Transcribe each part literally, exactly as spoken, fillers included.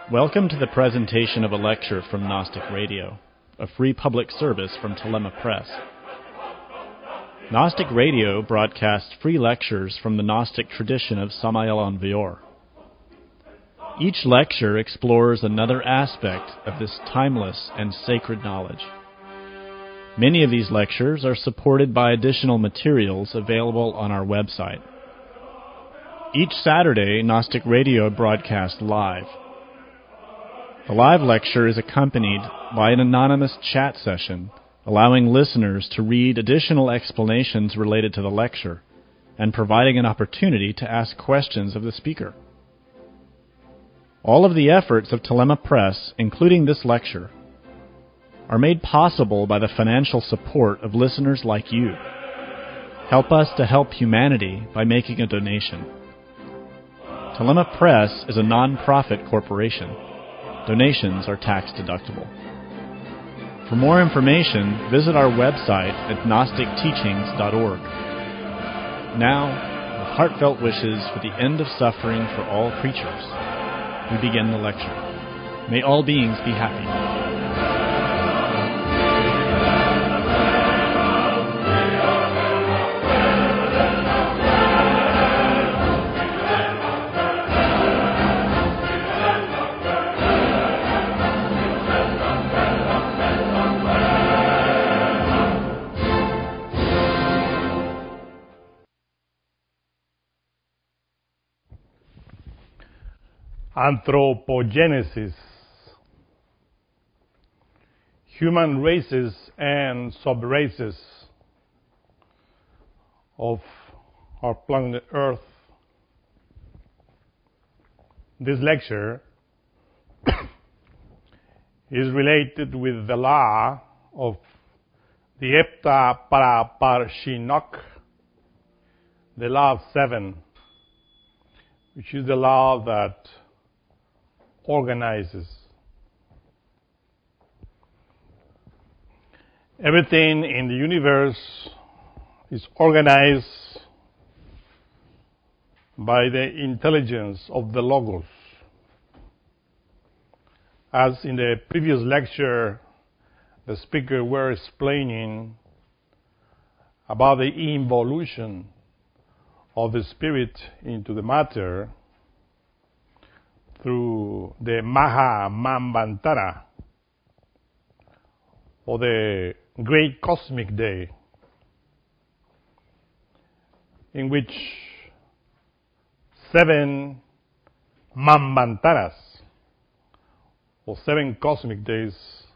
Welcome to the presentation of a lecture from Gnostic Radio, a free public service from Telema Press. Gnostic Radio broadcasts free lectures from the Gnostic tradition of Samael Aun Weor. Each lecture explores another aspect of this timeless and sacred knowledge. Many of these lectures are supported by additional materials available on our website. Each Saturday, Gnostic Radio broadcasts live. The live lecture is accompanied by an anonymous chat session, allowing listeners to read additional explanations related to the lecture and providing an opportunity to ask questions of the speaker. All of the efforts of Telema Press, including this lecture, are made possible by the financial support of listeners like you. Help us to help humanity by making a donation. Telema Press is a non-profit corporation. Donations are tax-deductible. For more information, visit our website at gnostic teachings dot org. Now, with heartfelt wishes for the end of suffering for all creatures, we begin the lecture. May all beings be happy. Anthropogenesis, human races and sub-races of our planet Earth. This lecture is related with the law of the Epta Paraparshinok, the law of seven, which is the law that organizes. Everything in the universe is organized by the intelligence of the Logos. As in the previous lecture, the speaker were explaining about the involution of the spirit into the matter through the Maha Manvantara, or the Great Cosmic Day, in which seven Manvantaras, or seven cosmic days,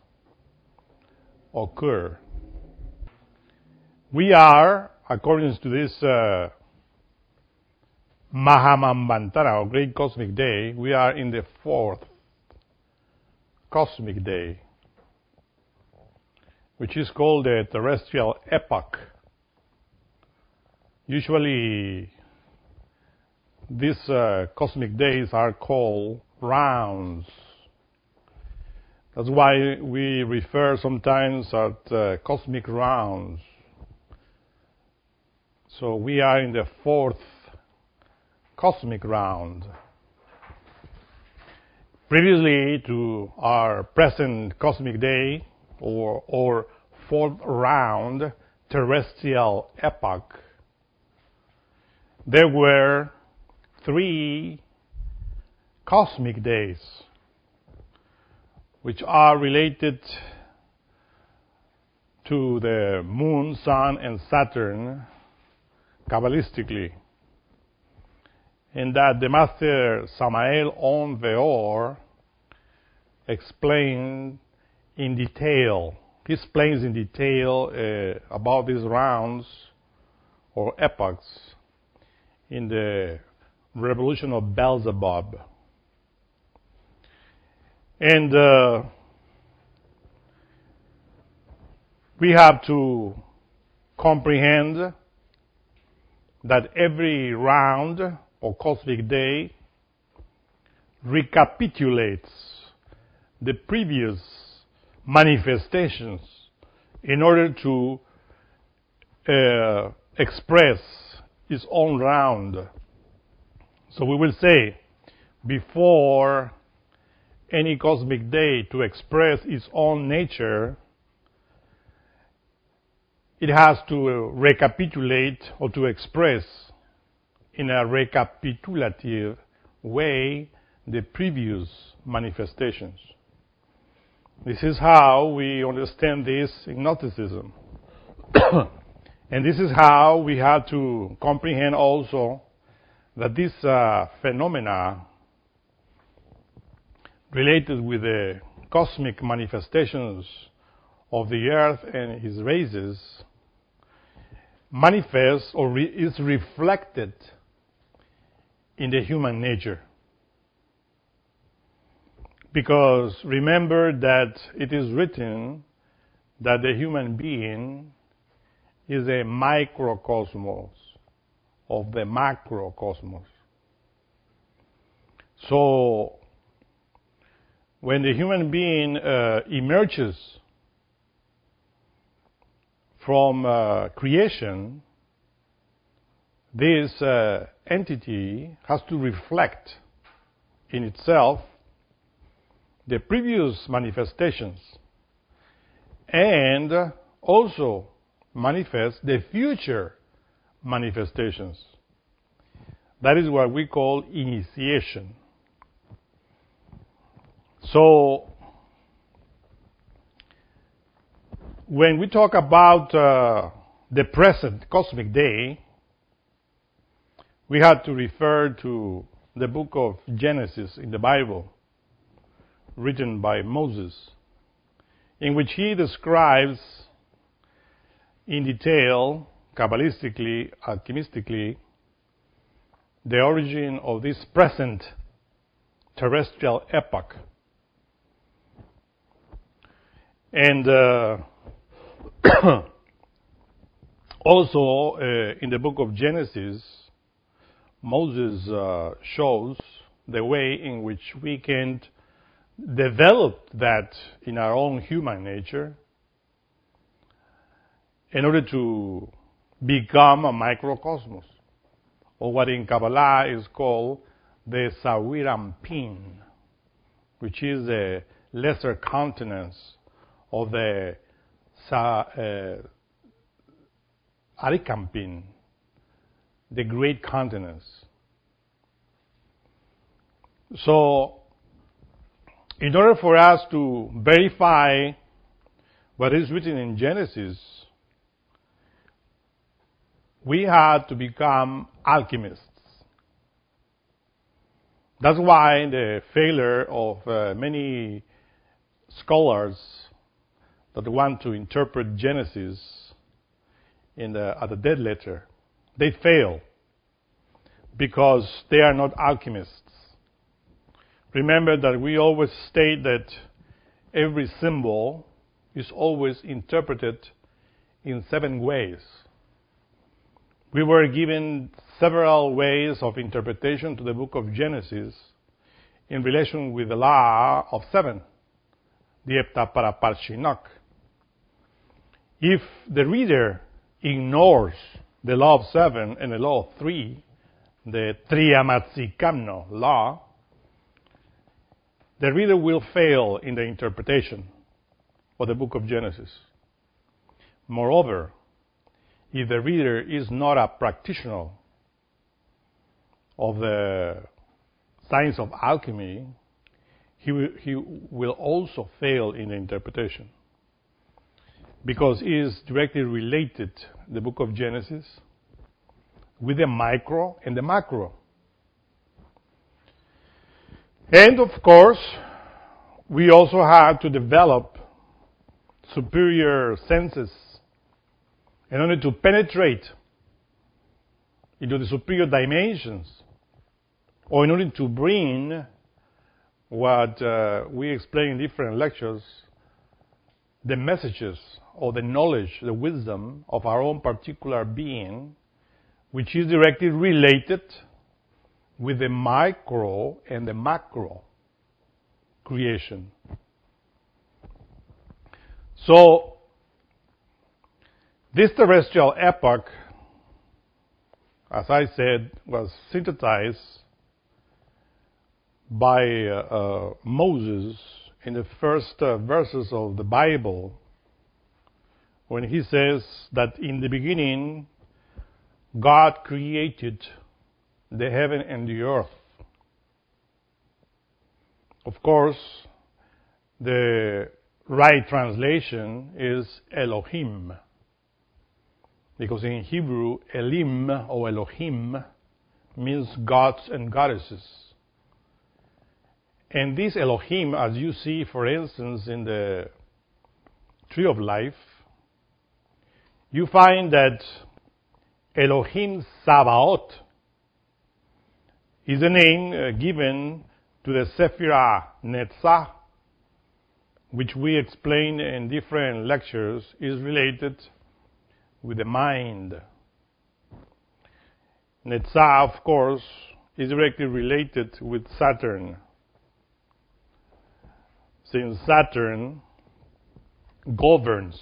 occur. We are, according to this uh, Mahamanvantara, or Great Cosmic Day, we are in the fourth Cosmic Day, which is called the terrestrial epoch. Usually, these uh, cosmic days are called rounds. That's why we refer sometimes at uh, cosmic rounds. So we are in the fourth cosmic round. Previously to our present cosmic day, or, or fourth round terrestrial epoch, there were three cosmic days which are related to the moon, sun, and Saturn Kabbalistically, and that the Master Samael Aun Weor explained in detail. He explains in detail uh, about these rounds or epochs in the Revolution of Beelzebub. And uh, we have to comprehend that every round or cosmic day recapitulates the previous manifestations in order to uh, express its own round. So we will say, before any cosmic day to express its own nature, it has to recapitulate or to express in a recapitulative way the previous manifestations. This is how we understand this in Gnosticism. And this is how we have to comprehend also that these uh, phenomena related with the cosmic manifestations of the earth and its races manifest or re- is reflected in the human nature. Because remember that it is written that the human being is a microcosmos of the macrocosmos. So, when the human being uh, emerges from uh, creation, this uh, entity has to reflect in itself the previous manifestations and also manifest the future manifestations. That is what we call initiation. So, when we talk about uh, the present cosmic day, we have to refer to the book of Genesis in the Bible, written by Moses, in which he describes in detail, Kabbalistically, alchemistically, the origin of this present terrestrial epoch. And uh, also uh, in the book of Genesis, Moses uh, shows the way in which we can develop that in our own human nature in order to become a microcosmos, or what in Kabbalah is called the Sawirampin, which is the lesser countenance of the Sa, uh, Arikampin, the great countenance. So, in order for us to verify what is written in Genesis, we had to become alchemists. That's why the failure of uh, many scholars that want to interpret Genesis in the, at the dead letter, they fail because they are not alchemists. Remember that we always state that every symbol is always interpreted in seven ways. We were given several ways of interpretation to the book of Genesis in relation with the law of seven, the Epta para Parshinok. If the reader ignores the law of seven and the law of three, the Triamatzikamno law, the reader will fail in the interpretation of the book of Genesis. Moreover, if the reader is not a practitioner of the science of alchemy, he will, he will also fail in the interpretation, because it is directly related, the book of Genesis, with the micro and the macro. And of course, we also have to develop superior senses in order to penetrate into the superior dimensions, or in order to bring what uh, we explain in different lectures, the messages or the knowledge, the wisdom of our own particular being, which is directly related with the micro and the macro creation. So, this terrestrial epoch, as I said, was synthesized by uh, uh, Moses in the first uh, verses of the Bible, when he says that in the beginning God created the heaven and the earth. Of course, the right translation is Elohim, because in Hebrew, Elim or Elohim means gods and goddesses. And this Elohim, as you see, for instance, in the Tree of Life, you find that Elohim Sabaoth is a name uh, given to the Sephirah Netzah, which we explain in different lectures, is related with the mind. Netzah, of course, is directly related with Saturn, since Saturn governs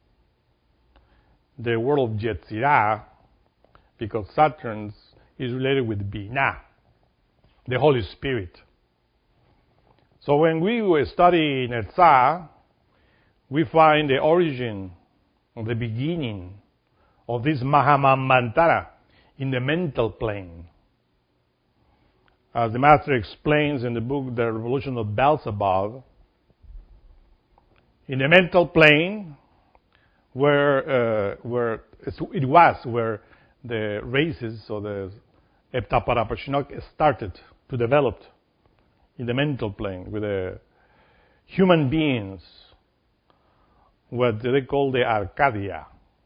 the world of Yetzirah, because Saturn is related with Binah, the Holy Spirit. So when we study Netzah, we find the origin, or the beginning of this Mahamamantara in the mental plane. As the Master explains in the book, The Revolution of Beelzebub, in the mental plane, where uh, where it was where the races or the Heptaparaparshinok started to develop in the mental plane with the human beings, what they call the Arcadia.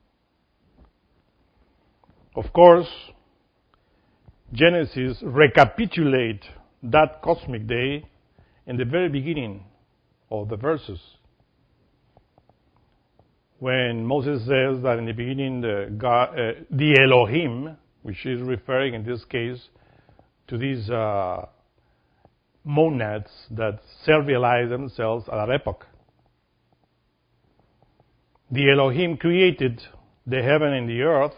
Of course, Genesis recapitulate that cosmic day in the very beginning of the verses, when Moses says that in the beginning the, God, uh, the Elohim, which is referring in this case to these uh, monads that self-realize themselves at that epoch. The Elohim created the heaven and the earth,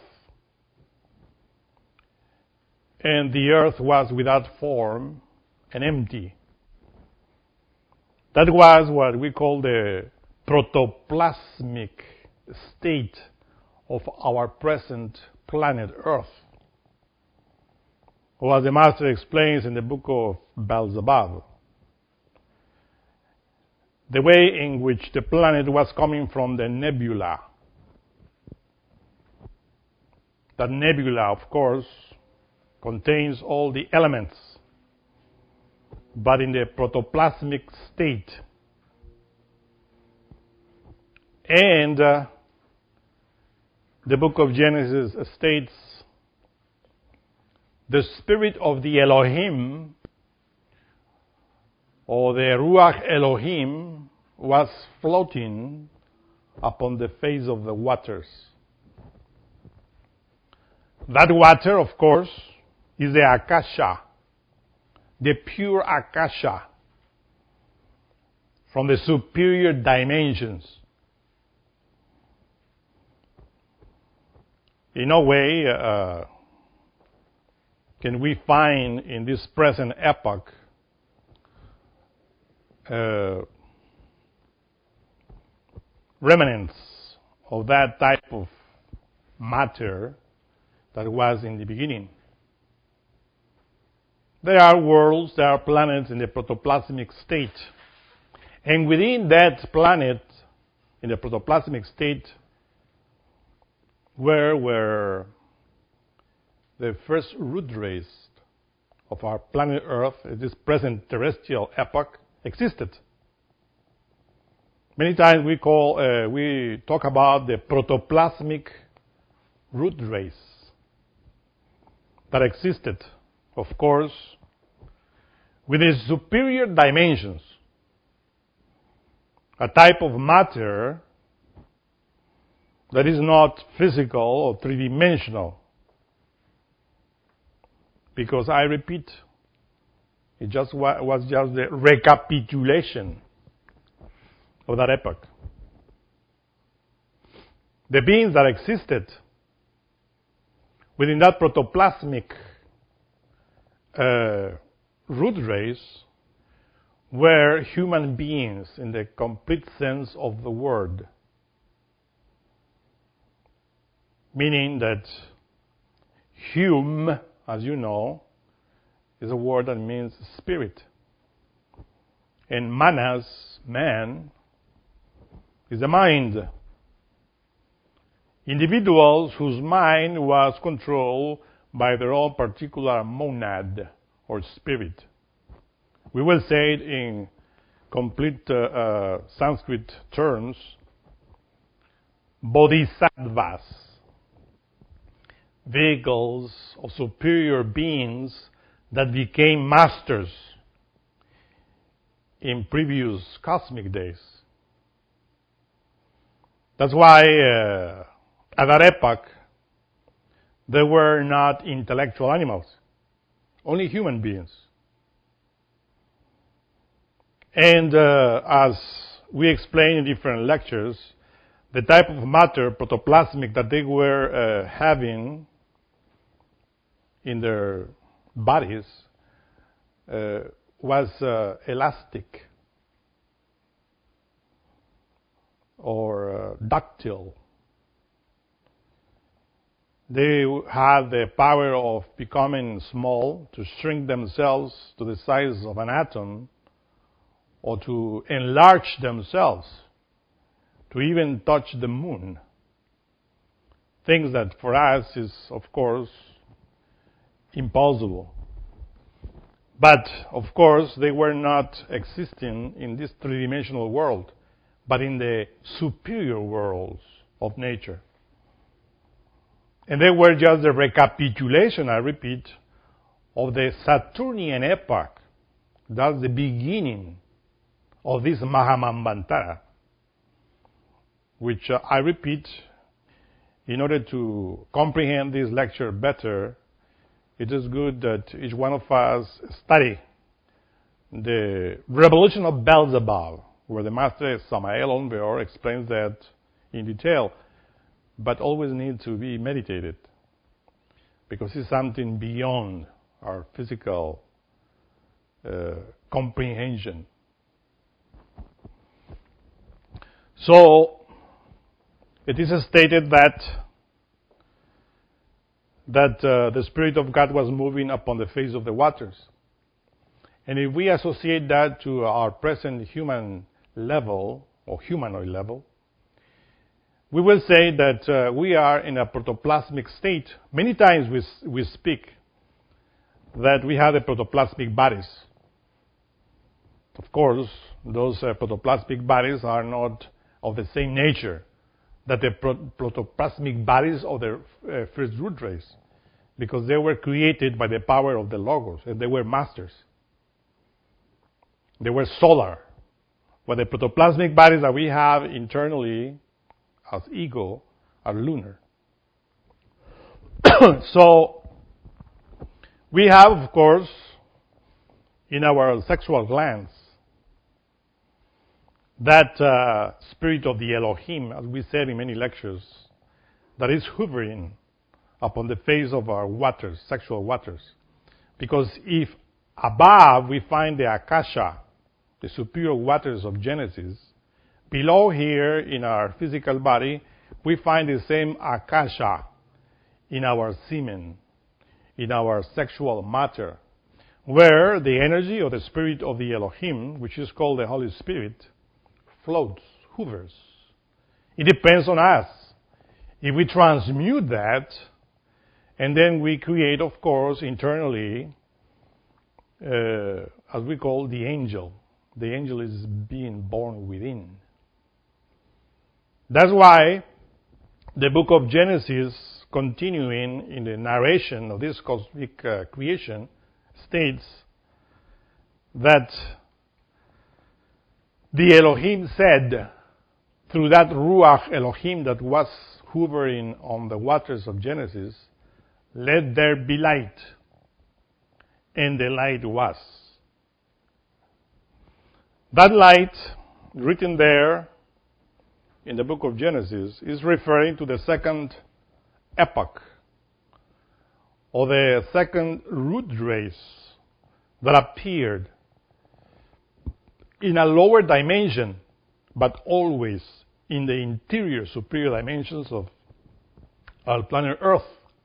and the earth was without form and empty. That was what we call the protoplasmic state of our present planet Earth. Or as the Master explains in the book of Beelzebub, the way in which the planet was coming from the nebula. That nebula, of course, contains all the elements, but in the protoplasmic state. And uh, the book of Genesis states, the spirit of the Elohim, or the Ruach Elohim, was floating upon the face of the waters. That water, of course, is the Akasha, the pure Akasha, from the superior dimensions. In no way uh, can we find in this present epoch uh, remnants of that type of matter that was in the beginning. There are worlds, there are planets in the protoplasmic state. And within that planet, in the protoplasmic state, where were the first root rays of our planet Earth, at this present terrestrial epoch, existed. Many times we call, uh, we talk about the protoplasmic root rays that existed, of course, with its superior dimensions, a type of matter that is not physical or three-dimensional. Because I repeat, it just wa- was just the recapitulation of that epoch. The beings that existed within that protoplasmic uh, root rays were human beings in the complete sense of the word. Meaning that hume, as you know, is a word that means spirit. And manas, man, is the mind. Individuals whose mind was controlled by their own particular monad or spirit. We will say it in complete uh, uh, Sanskrit terms, bodhisattvas, vehicles of superior beings that became masters in previous cosmic days. That's why uh, at that epoch there were not intellectual animals, only human beings. And uh, as we explained in different lectures, the type of matter, protoplasmic, that they were uh, having in their bodies uh, was uh, elastic or uh, ductile. They had the power of becoming small, to shrink themselves to the size of an atom, or to enlarge themselves, to even touch the moon. Things that for us is, of course, impossible. But, of course, they were not existing in this three-dimensional world, but in the superior worlds of nature. And they were just the recapitulation, I repeat, of the Saturnian epoch. That's the beginning of this Mahamambantara, which uh, I repeat, in order to comprehend this lecture better, it is good that each one of us study the Revolution of Beelzebub, where the Master Samael Aun Weor explains that in detail, but always need to be meditated, because it's something beyond our physical uh, comprehension. So, it is stated that that uh, the Spirit of God was moving upon the face of the waters. And if we associate that to our present human level, or humanoid level, we will say that uh, we are in a protoplasmic state. Many times we, we speak that we have the protoplasmic bodies. Of course, those uh, protoplasmic bodies are not of the same nature that the pro- protoplasmic bodies of the uh, first root race, because they were created by the power of the Logos, and they were masters. They were solar. But the protoplasmic bodies that we have internally as ego are lunar. So, we have, of course, in our sexual glands, that uh, spirit of the Elohim, as we said in many lectures, that is hovering upon the face of our waters, sexual waters. Because if above we find the Akasha, the superior waters of Genesis, below here in our physical body, we find the same Akasha in our semen, in our sexual matter, where the energy or the spirit of the Elohim, which is called the Holy Spirit, floats, hovers. It depends on us. If we transmute that, and then we create, of course, internally, uh, as we call the angel. The angel is being born within. That's why the book of Genesis, continuing in the narration of this cosmic uh, creation, states that the Elohim said, through that Ruach Elohim that was hovering on the waters of Genesis, let there be light. And the light was. That light, written there in the book of Genesis, is referring to the second epoch, or the second root race that appeared in a lower dimension, but always in the interior, superior dimensions of our planet Earth.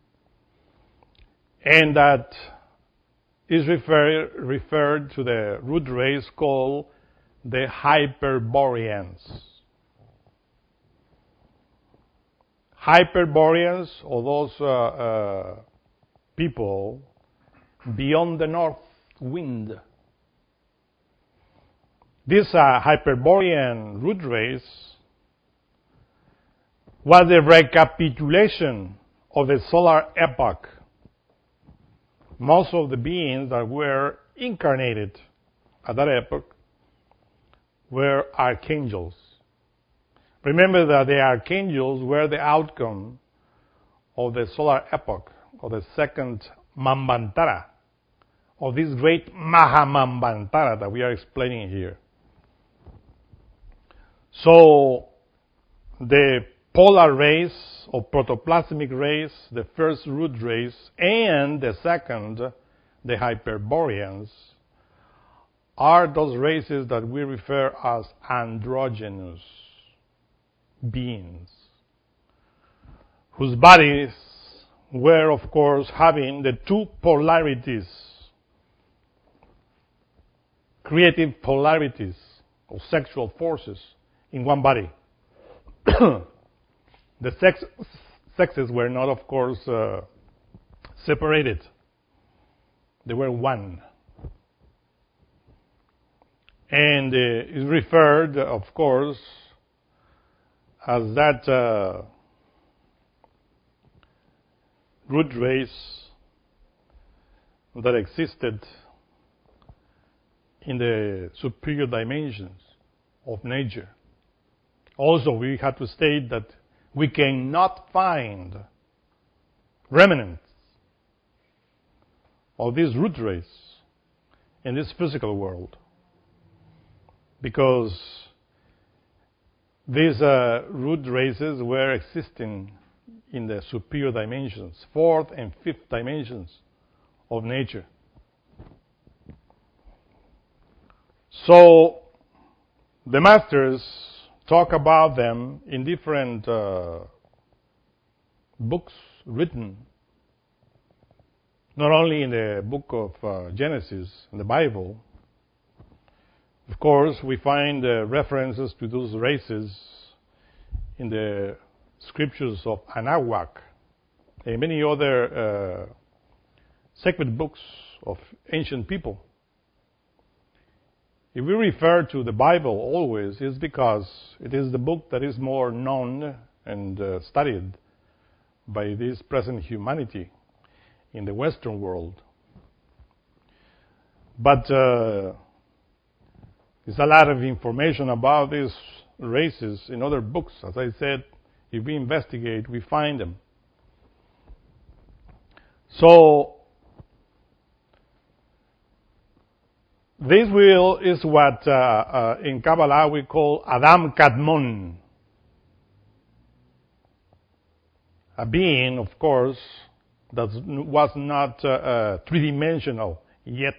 And that is refer, referred to the root race called the Hyperboreans. Hyperboreans, or those uh, uh, people beyond the north wind. This uh, Hyperborean root race was the recapitulation of the solar epoch. Most of the beings that were incarnated at that epoch were archangels. Remember that the archangels were the outcome of the solar epoch, of the second Manvantara, of this great Mahammanvantara that we are explaining here. So, the polar race or protoplasmic race, the first root race, and the second, the Hyperboreans, are those races that we refer as androgynous beings, whose bodies were, of course, having the two polarities, creative polarities, or sexual forces in one body. The sex, sexes were not, of course, uh, separated. They were one. And uh, is referred, of course, as that uh, root race that existed in the superior dimensions of nature. Also, we have to state that we cannot find remnants of this root race in this physical world, because these uh, root races were existing in the superior dimensions, fourth and fifth dimensions of nature. So the masters talk about them in different uh, books written, not only in the book of uh, Genesis, in the Bible. Of course, we find uh, references to those races in the scriptures of Anahuac and many other uh, sacred books of ancient people. If we refer to the Bible always, it's because it is the book that is more known and uh, studied by this present humanity in the Western world. But uh, there's a lot of information about these races in other books. As I said, if we investigate, we find them. So, this will is what uh, uh, in Kabbalah we call Adam Kadmon. A being, of course, that was not uh, uh, three-dimensional yet.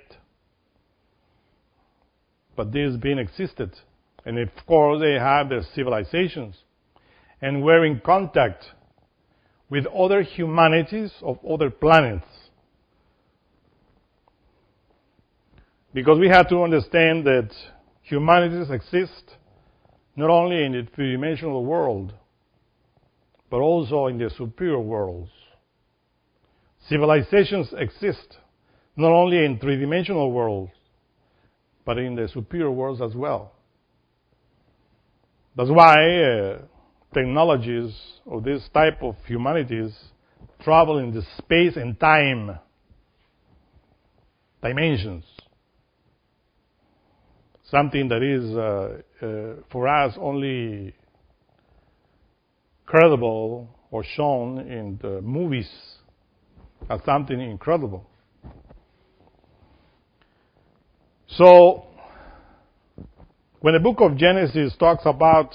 But this being existed. And of course they have their civilizations. And were in contact with other humanities of other planets. Because we have to understand that humanities exist not only in the three-dimensional world, but also in the superior worlds. Civilizations exist not only in three-dimensional worlds, but in the superior worlds as well. That's why uh, technologies of this type of humanities travel in the space and time dimensions. Something that is, uh, uh, for us, only credible or shown in the movies as something incredible. So, when the book of Genesis talks about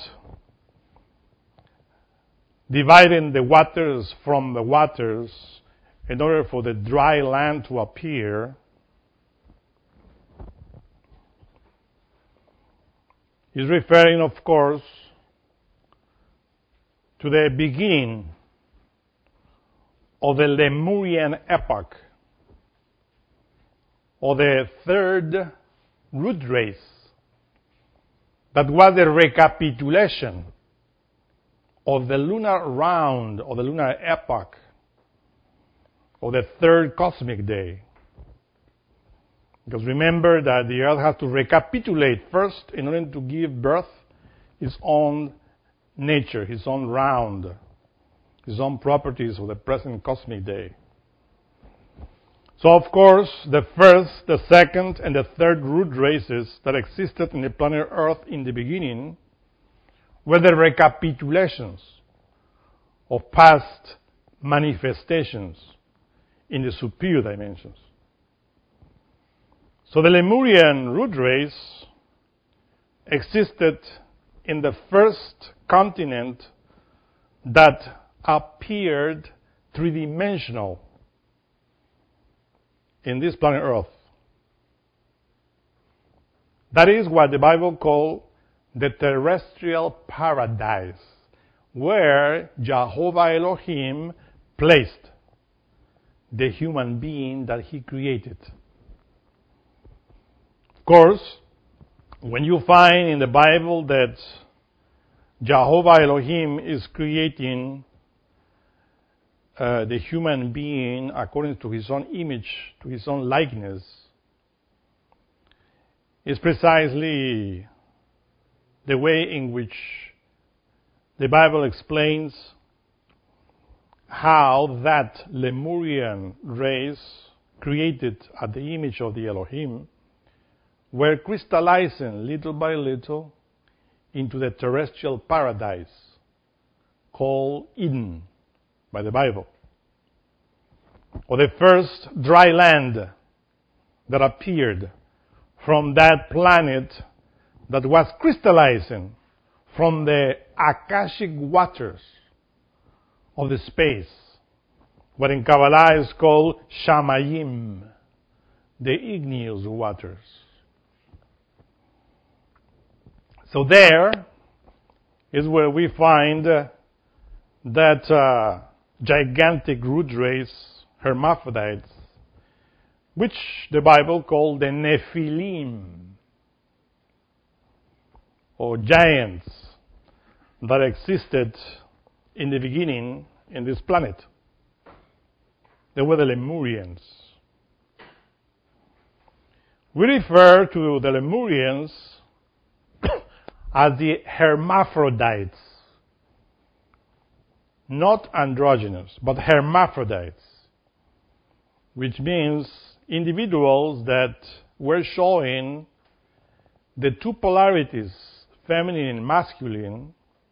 dividing the waters from the waters in order for the dry land to appear, is referring, of course, to the beginning of the Lemurian epoch, or the third root race, that was the recapitulation of the lunar round, or the lunar epoch, or the third cosmic day. Because remember that the Earth has to recapitulate first in order to give birth its own nature, its own round, its own properties of the present cosmic day. So, of course, the first, the second, and the third root races that existed in the planet Earth in the beginning were the recapitulations of past manifestations in the superior dimensions. So the Lemurian root race existed in the first continent that appeared three-dimensional in this planet Earth. That is what the Bible calls the terrestrial paradise, where Jehovah Elohim placed the human being that he created. Of course, when you find in the Bible that Jehovah Elohim is creating uh, the human being according to his own image, to his own likeness, is precisely the way in which the Bible explains how that Lemurian race, created at the image of the Elohim, were crystallizing little by little into the terrestrial paradise called Eden by the Bible, or the first dry land that appeared from that planet that was crystallizing from the Akashic waters of the space, what in Kabbalah is called Shamayim, the igneous waters. So there is where we find uh, that uh, gigantic root race, hermaphrodites, which the Bible called the Nephilim, or giants that existed in the beginning in this planet. They were the Lemurians. We refer to the Lemurians as the hermaphrodites, not androgynous, but hermaphrodites, which means individuals that were showing the two polarities, feminine and masculine,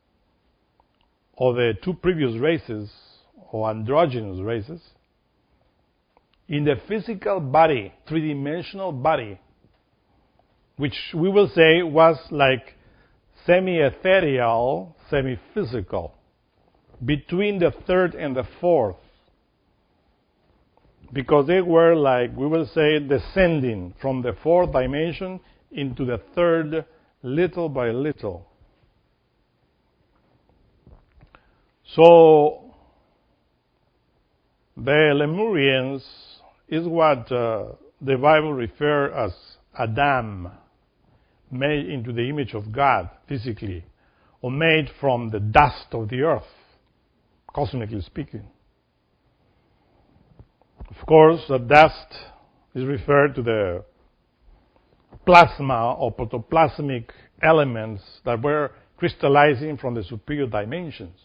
of the two previous races, or androgynous races, in the physical body, three-dimensional body, which we will say was like semi-ethereal, semi-physical, between the third and the fourth, because they were like, we will say, descending from the fourth dimension into the third, little by little. So, the Lemurians is what uh, the Bible refers as Adam, made into the image of God physically, or made from the dust of the earth, cosmically speaking. Of course, the dust is referred to the plasma or protoplasmic elements that were crystallizing from the superior dimensions.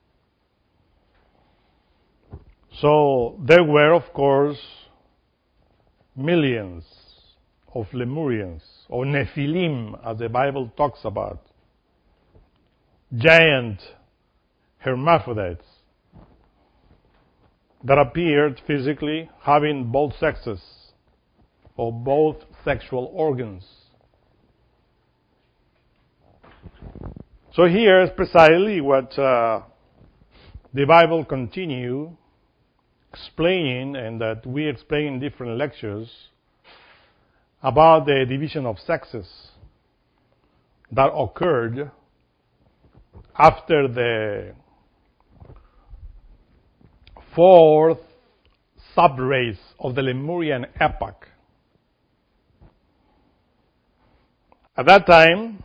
So there were, of course, millions of Lemurians, or Nephilim, as the Bible talks about, giant hermaphrodites that appeared physically having both sexes, or both sexual organs. So here is precisely what uh, the Bible continues explaining, and that we explain in different lectures, about the division of sexes, that occurred after the fourth subrace of the Lemurian epoch. At that time,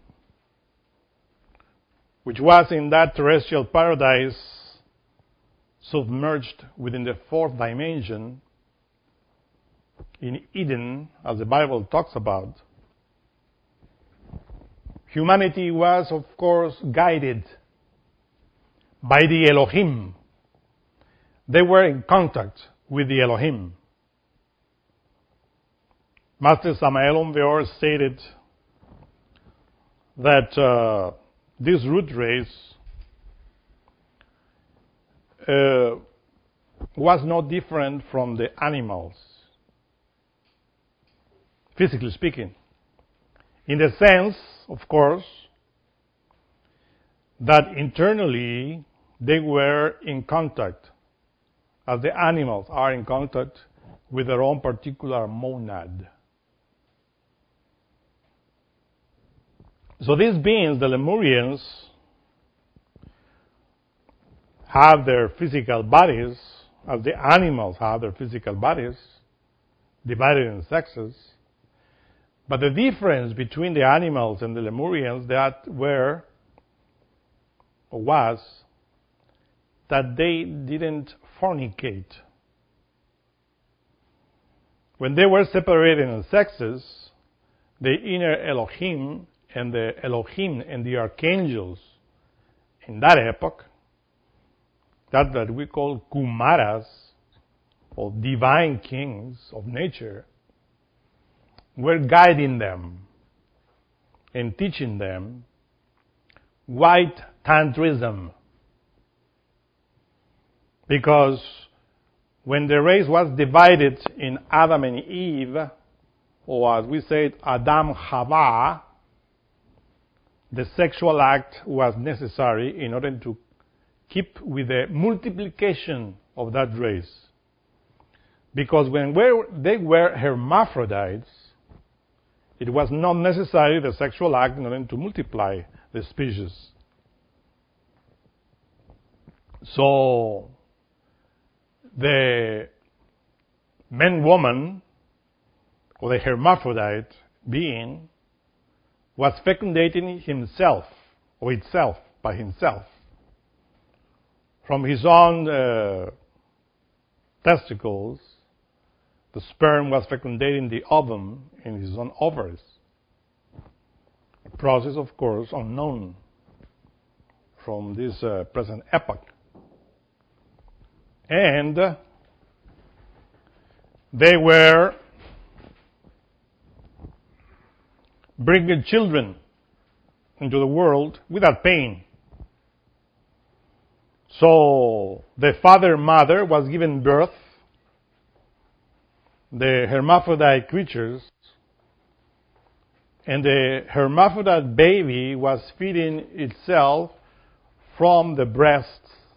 which was in that terrestrial paradise submerged within the fourth dimension, in Eden, as the Bible talks about, humanity was, of course, guided by the Elohim. They were in contact with the Elohim. Master Samael Aun Weor stated that uh, this root race uh, was no different from the animals, physically speaking, in the sense, of course, that internally they were in contact, as the animals are in contact with their own particular monad. So these beings, the Lemurians, have their physical bodies, as the animals have their physical bodies, divided in sexes. But the difference between the animals and the Lemurians that were, or was, that they didn't fornicate. When they were separated in sexes, the inner Elohim and the Elohim and the archangels in that epoch, that that we call Kumaras, or divine kings of nature, were guiding them and teaching them white tantrism. Because when the race was divided in Adam and Eve, or as we said, Adam Chava, the sexual act was necessary in order to keep with the multiplication of that race. Because when they were hermaphrodites, it was not necessary the sexual act in order to multiply the species. So the man-woman, or the hermaphrodite being, was fecundating himself, or itself, by himself. From his own uh, testicles, the sperm was fecundating the ovum in his own ovaries. A process, of course, unknown from this uh, present epoch. And they were bringing children into the world without pain. So the father mother was given birth, the hermaphrodite creatures, and the hermaphrodite baby was feeding itself from the breasts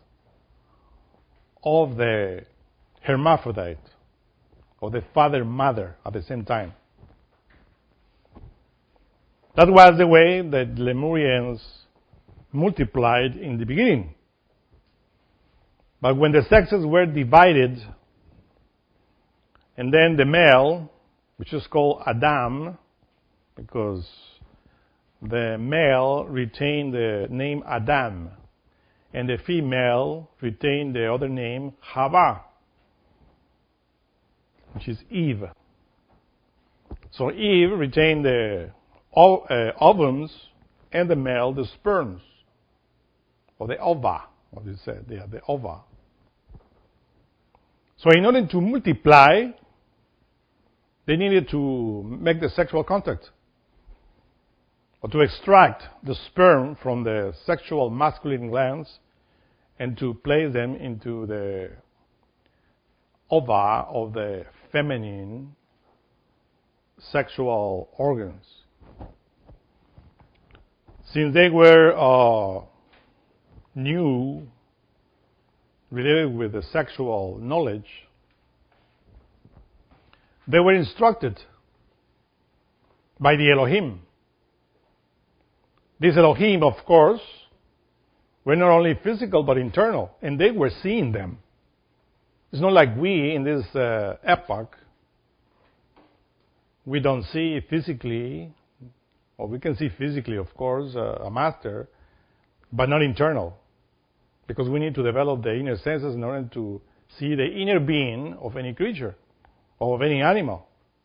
of the hermaphrodite, or the father mother at the same time. That was the way that Lemurians multiplied in the beginning. But when the sexes were divided, and then the male, which is called Adam, because the male retained the name Adam, and the female retained the other name Chava, which is Eve. So Eve retained the ov- uh, ovums, and the male the sperms, or the ova, what you said, yeah, the ova. So in order to multiply, they needed to make the sexual contact, or to extract the sperm from the sexual masculine glands and to place them into the ova of the feminine sexual organs. Since they were uh, new, related with the sexual knowledge, they were instructed by the Elohim These Elohim, of course, were not only physical but internal, and they were seeing them. It's not like we, in this uh, epoch, we don't see physically, or we can see physically, of course, uh, a master, but not internal. Because we need to develop the inner senses in order to see the inner being of any creature, or of any animal.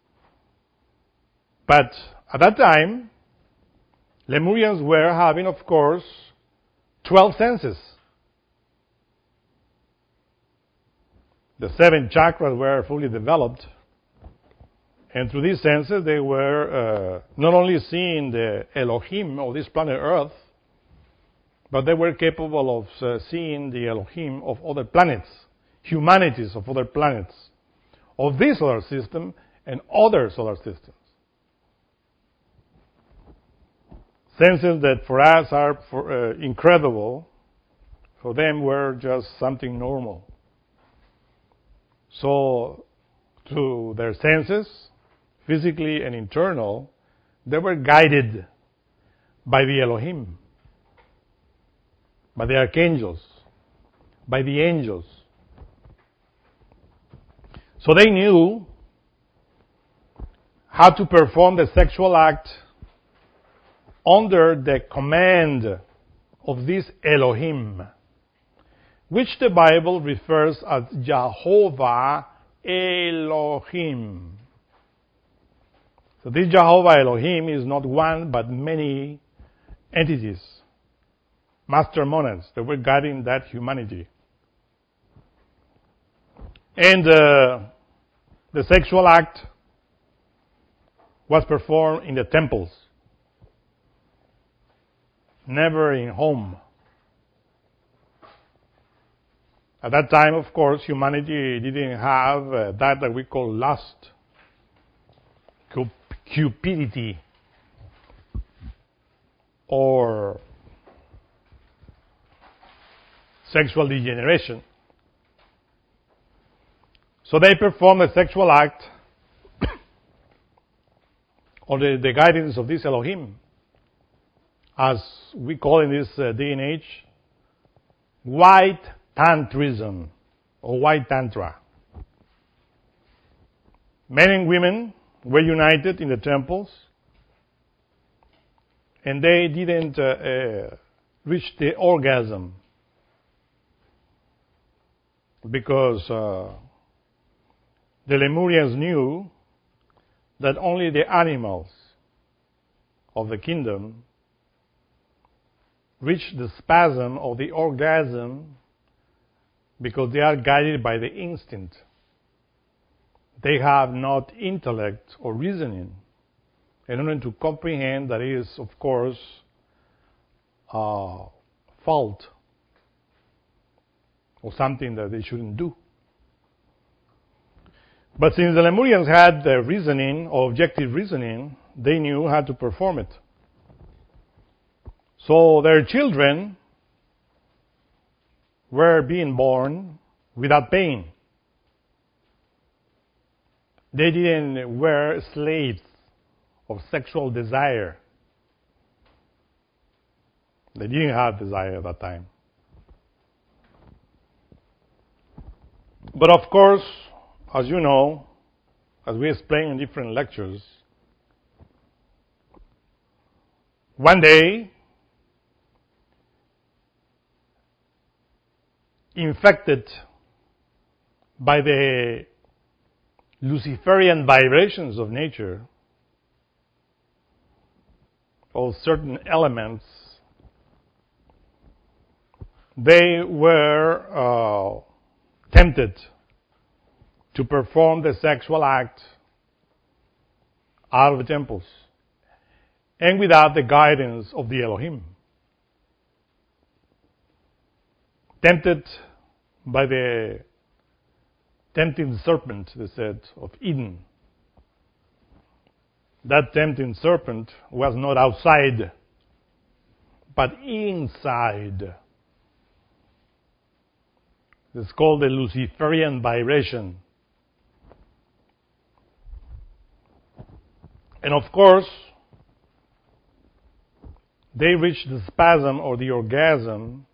But at that time, Lemurians were having, of course, twelve senses. The seven chakras were fully developed. And through these senses, they were uh, not only seeing the Elohim of this planet Earth, but they were capable of uh, seeing the Elohim of other planets, humanities of other planets, of this solar system and other solar systems. Senses that for us are for, uh, incredible, for them were just something normal. So, through their senses, physically and internal, they were guided by the Elohim, by the archangels, by the angels. So they knew how to perform the sexual act under the command of this Elohim, which the Bible refers as Jehovah Elohim. So this Jehovah Elohim is not one but many entities, master monads that were guiding that humanity. And uh, the sexual act was performed in the temples, never in home. At that time, of course, humanity didn't have uh, that that we call lust, cupidity, or sexual degeneration. So they perform a sexual act under the guidance of this Elohim, as we call in this uh, day and age, white tantrism or white tantra. Men and women were united in the temples, and they didn't uh, uh, reach the orgasm because uh, the Lemurians knew that only the animals of the kingdom reach the spasm of the orgasm because they are guided by the instinct. They have not intellect or reasoning in order to comprehend that is, of course, uh, fault or something that they shouldn't do. But since the Lemurians had the reasoning or objective reasoning, they knew how to perform it. So their children were being born without pain. They didn't were slaves of sexual desire. They didn't have desire at that time. But of course, as you know, as we explain in different lectures, one day, infected by the Luciferian vibrations of nature, or certain elements, they were uh, tempted to perform the sexual act out of the temples and without the guidance of the Elohim. Tempted by the tempting serpent, they said, of Eden. That tempting serpent was not outside, but inside. It's called the Luciferian vibration. And of course, they reached the spasm or the orgasm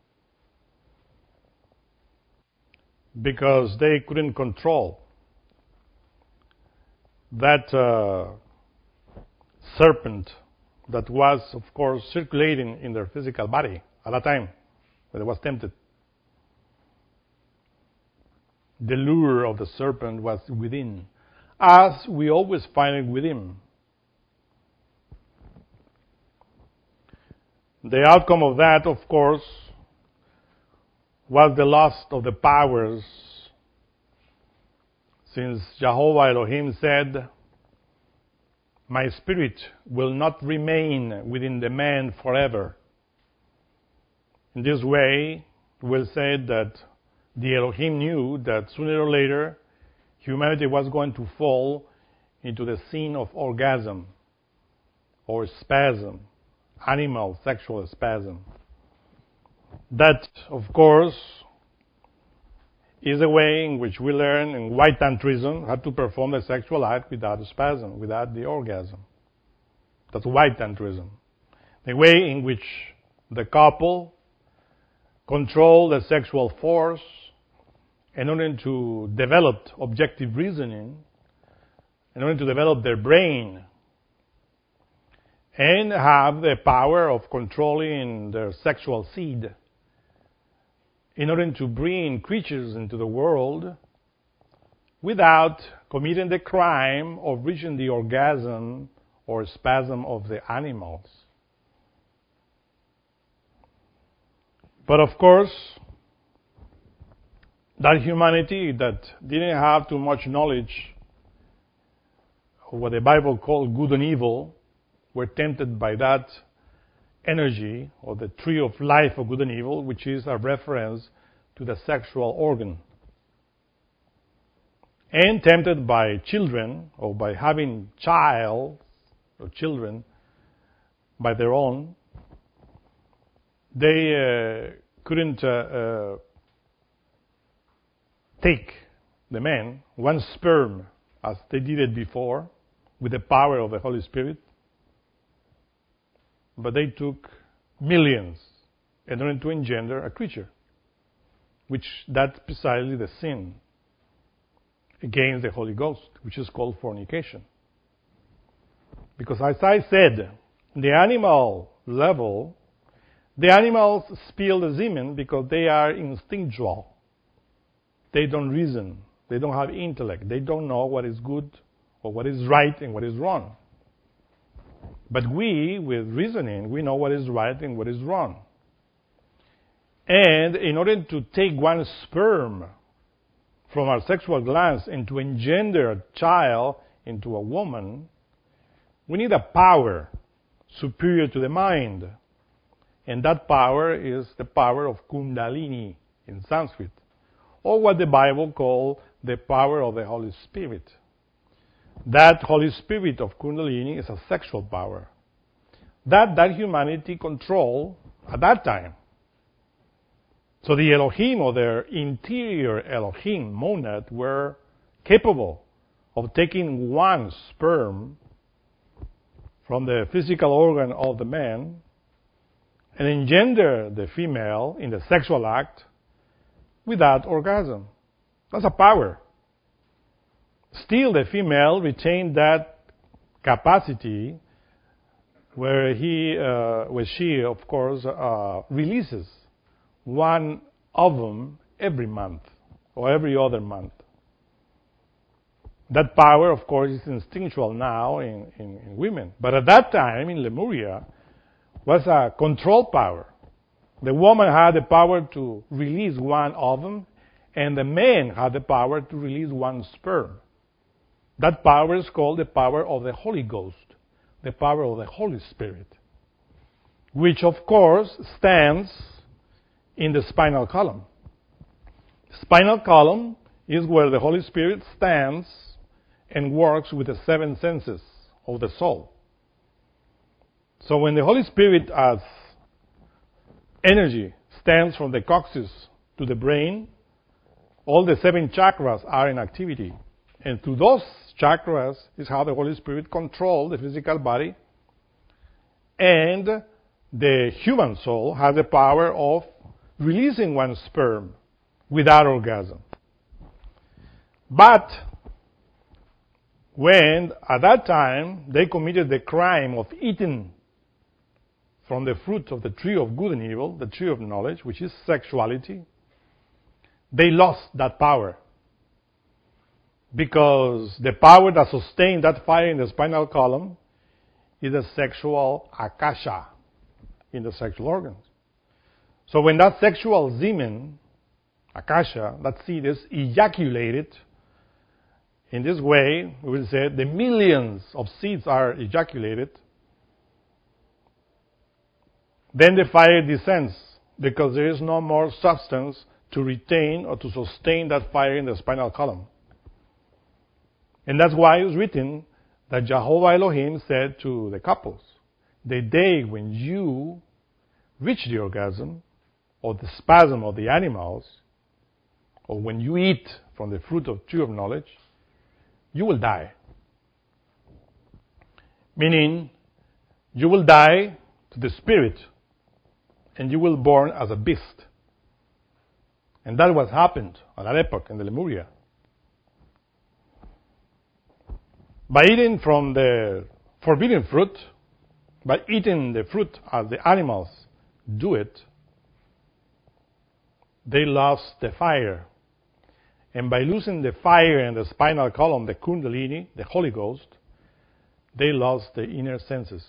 because they couldn't control that uh, serpent that was, of course, circulating in their physical body at that time when it was tempted. The lure of the serpent was within, as we always find it within. The outcome of that, of course, was the loss of the powers, since Jehovah Elohim said, "My spirit will not remain within the man forever." In this way, we'll say that the Elohim knew that sooner or later humanity was going to fall into the sin of orgasm or spasm, animal sexual spasm. That, of course, is a way in which we learn in white tantrism how to perform the sexual act without a spasm, without the orgasm. That's white tantrism. The way in which the couple control the sexual force in order to develop objective reasoning, in order to develop their brain, and have the power of controlling their sexual seed in order to bring creatures into the world without committing the crime of reaching the orgasm or spasm of the animals. But of course, that humanity that didn't have too much knowledge of what the Bible called good and evil were tempted by that energy, or the tree of life of good and evil, which is a reference to the sexual organ. And tempted by children, or by having child, or children, by their own, they uh, couldn't uh, uh, take the man, one sperm, as they did it before, with the power of the Holy Spirit, but they took millions in order to engender a creature, which that's precisely the sin against the Holy Ghost, which is called fornication. Because as I said, the animal level, the animals spill the semen because they are instinctual. They don't reason. They don't have intellect. They don't know what is good or what is right and what is wrong. But we, with reasoning, we know what is right and what is wrong. And in order to take one sperm from our sexual glands and to engender a child into a woman, we need a power superior to the mind. And that power is the power of Kundalini in Sanskrit, or what the Bible calls the power of the Holy Spirit. That Holy Spirit of Kundalini is a sexual power that that humanity controlled at that time. So the Elohim, or their interior Elohim monad, were capable of taking one sperm from the physical organ of the man and engender the female in the sexual act without orgasm. That's a power. Still, the female retained that capacity where he, uh, where she, of course, uh, releases one ovum every month or every other month. That power, of course, is instinctual now in, in, in women. But at that time, in Lemuria, was a control power. The woman had the power to release one ovum, and the man had the power to release one sperm. That power is called the power of the Holy Ghost, the power of the Holy Spirit, which, of course, stands in the spinal column. The spinal column is where the Holy Spirit stands and works with the seven senses of the soul. So when the Holy Spirit as energy stands from the coccyx to the brain, all the seven chakras are in activity. And through those chakras is how the Holy Spirit controls the physical body and the human soul has the power of releasing one's sperm without orgasm. But when, at that time, they committed the crime of eating from the fruit of the tree of good and evil, the tree of knowledge, which is sexuality, they lost that power. Because the power that sustained that fire in the spinal column is the sexual akasha in the sexual organs. So when that sexual semen, akasha, that seed is ejaculated, in this way, we will say the millions of seeds are ejaculated, then the fire descends because there is no more substance to retain or to sustain that fire in the spinal column. And that's why it's written that Jehovah Elohim said to the couples, the day when you reach the orgasm or the spasm of the animals, or when you eat from the fruit of tree of knowledge, you will die. Meaning, you will die to the spirit, and you will born as a beast. And that was happened at that epoch in the Lemuria. By eating from the forbidden fruit, by eating the fruit as the animals do it, they lost the fire. And by losing the fire in the spinal column, the Kundalini, the Holy Ghost, they lost the inner senses.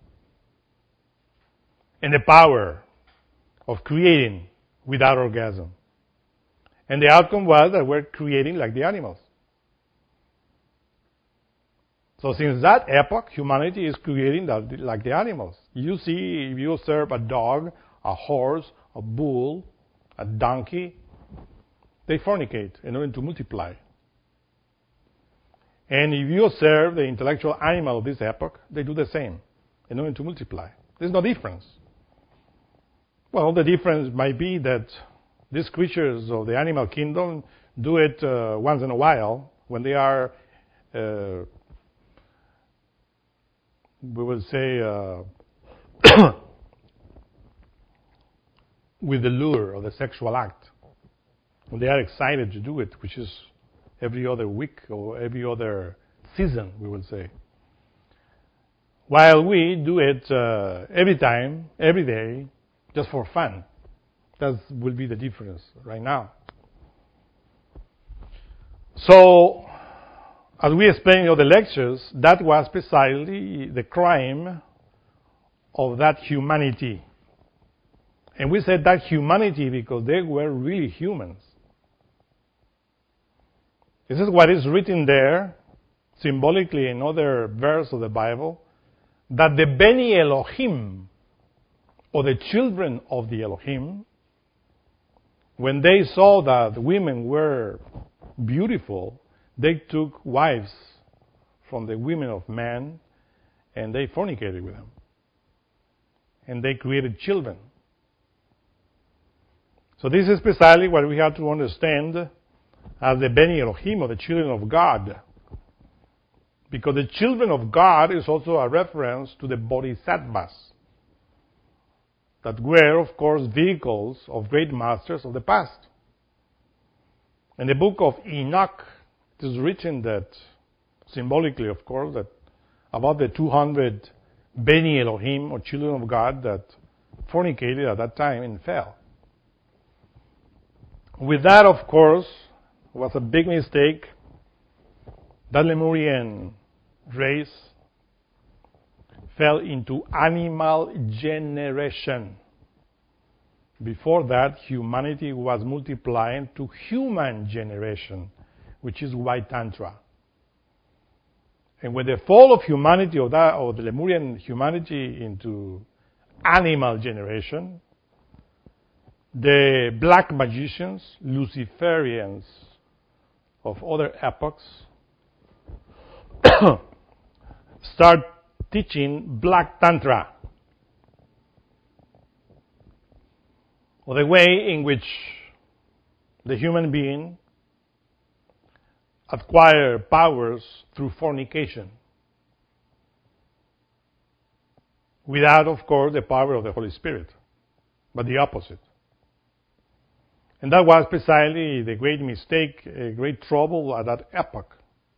And the power of creating without orgasm. And the outcome was that we're creating like the animals. So since that epoch, humanity is creating like the animals. You see, if you observe a dog, a horse, a bull, a donkey, they fornicate in order to multiply. And if you observe the intellectual animal of this epoch, they do the same in order to multiply. There's no difference. Well, the difference might be that these creatures of the animal kingdom do it uh, once in a while when they are, uh, we will say, uh, with the lure of the sexual act. When they are excited to do it, which is every other week or every other season, we will say. While we do it uh, every time, every day, just for fun. That will be the difference right now. So, as we explained in other lectures, that was precisely the crime of that humanity. And we said that humanity because they were really humans. This is what is written there, symbolically in other verse of the Bible, that the Beni Elohim, or the children of the Elohim, when they saw that women were beautiful, they took wives from the women of man, and they fornicated with them. And they created children. So this is precisely what we have to understand as the Beni Elohim, or the children of God. Because the children of God is also a reference to the Bodhisattvas, that were, of course, vehicles of great masters of the past. In the book of Enoch, it is written that, symbolically, of course, that about the two hundred Beni Elohim, or children of God, that fornicated at that time and fell. With that, of course, was a big mistake. That Lemurian race fell into animal generation. Before that, humanity was multiplying to human generation, which is white Tantra. And with the fall of humanity, of that, or the Lemurian humanity, into animal generation, the black magicians, Luciferians of other epochs, start teaching black Tantra, or the way in which the human being acquire powers through fornication. without, of course, the power of the Holy Spirit, but the opposite. And that was precisely the great mistake, a great trouble at that epoch.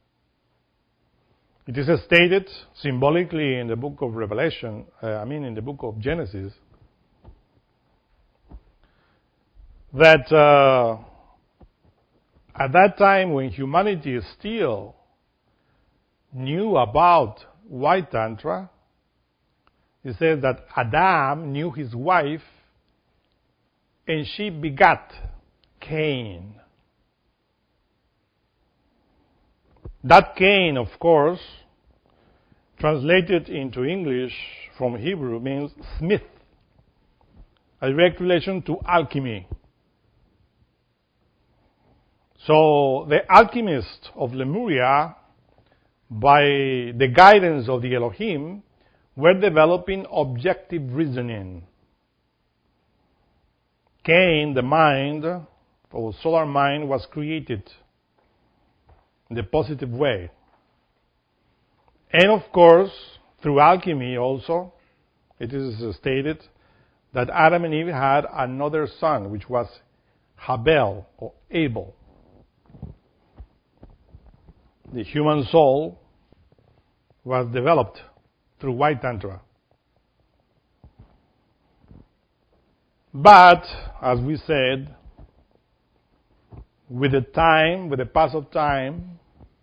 It is stated symbolically in the book of Revelation, uh, I mean in the book of Genesis, that uh, at that time when humanity still knew about white tantra, it says that Adam knew his wife and she begat Cain. That Cain, of course, translated into English from Hebrew means smith, a direct relation to alchemy. So the alchemists of Lemuria, by the guidance of the Elohim, were developing objective reasoning. Cain, the mind, or solar mind, was created in the positive way. And of course, through alchemy also, it is stated that Adam and Eve had another son, which was Habel, or Abel. The human soul was developed through white tantra. But, as we said, with the time, with the pass of time,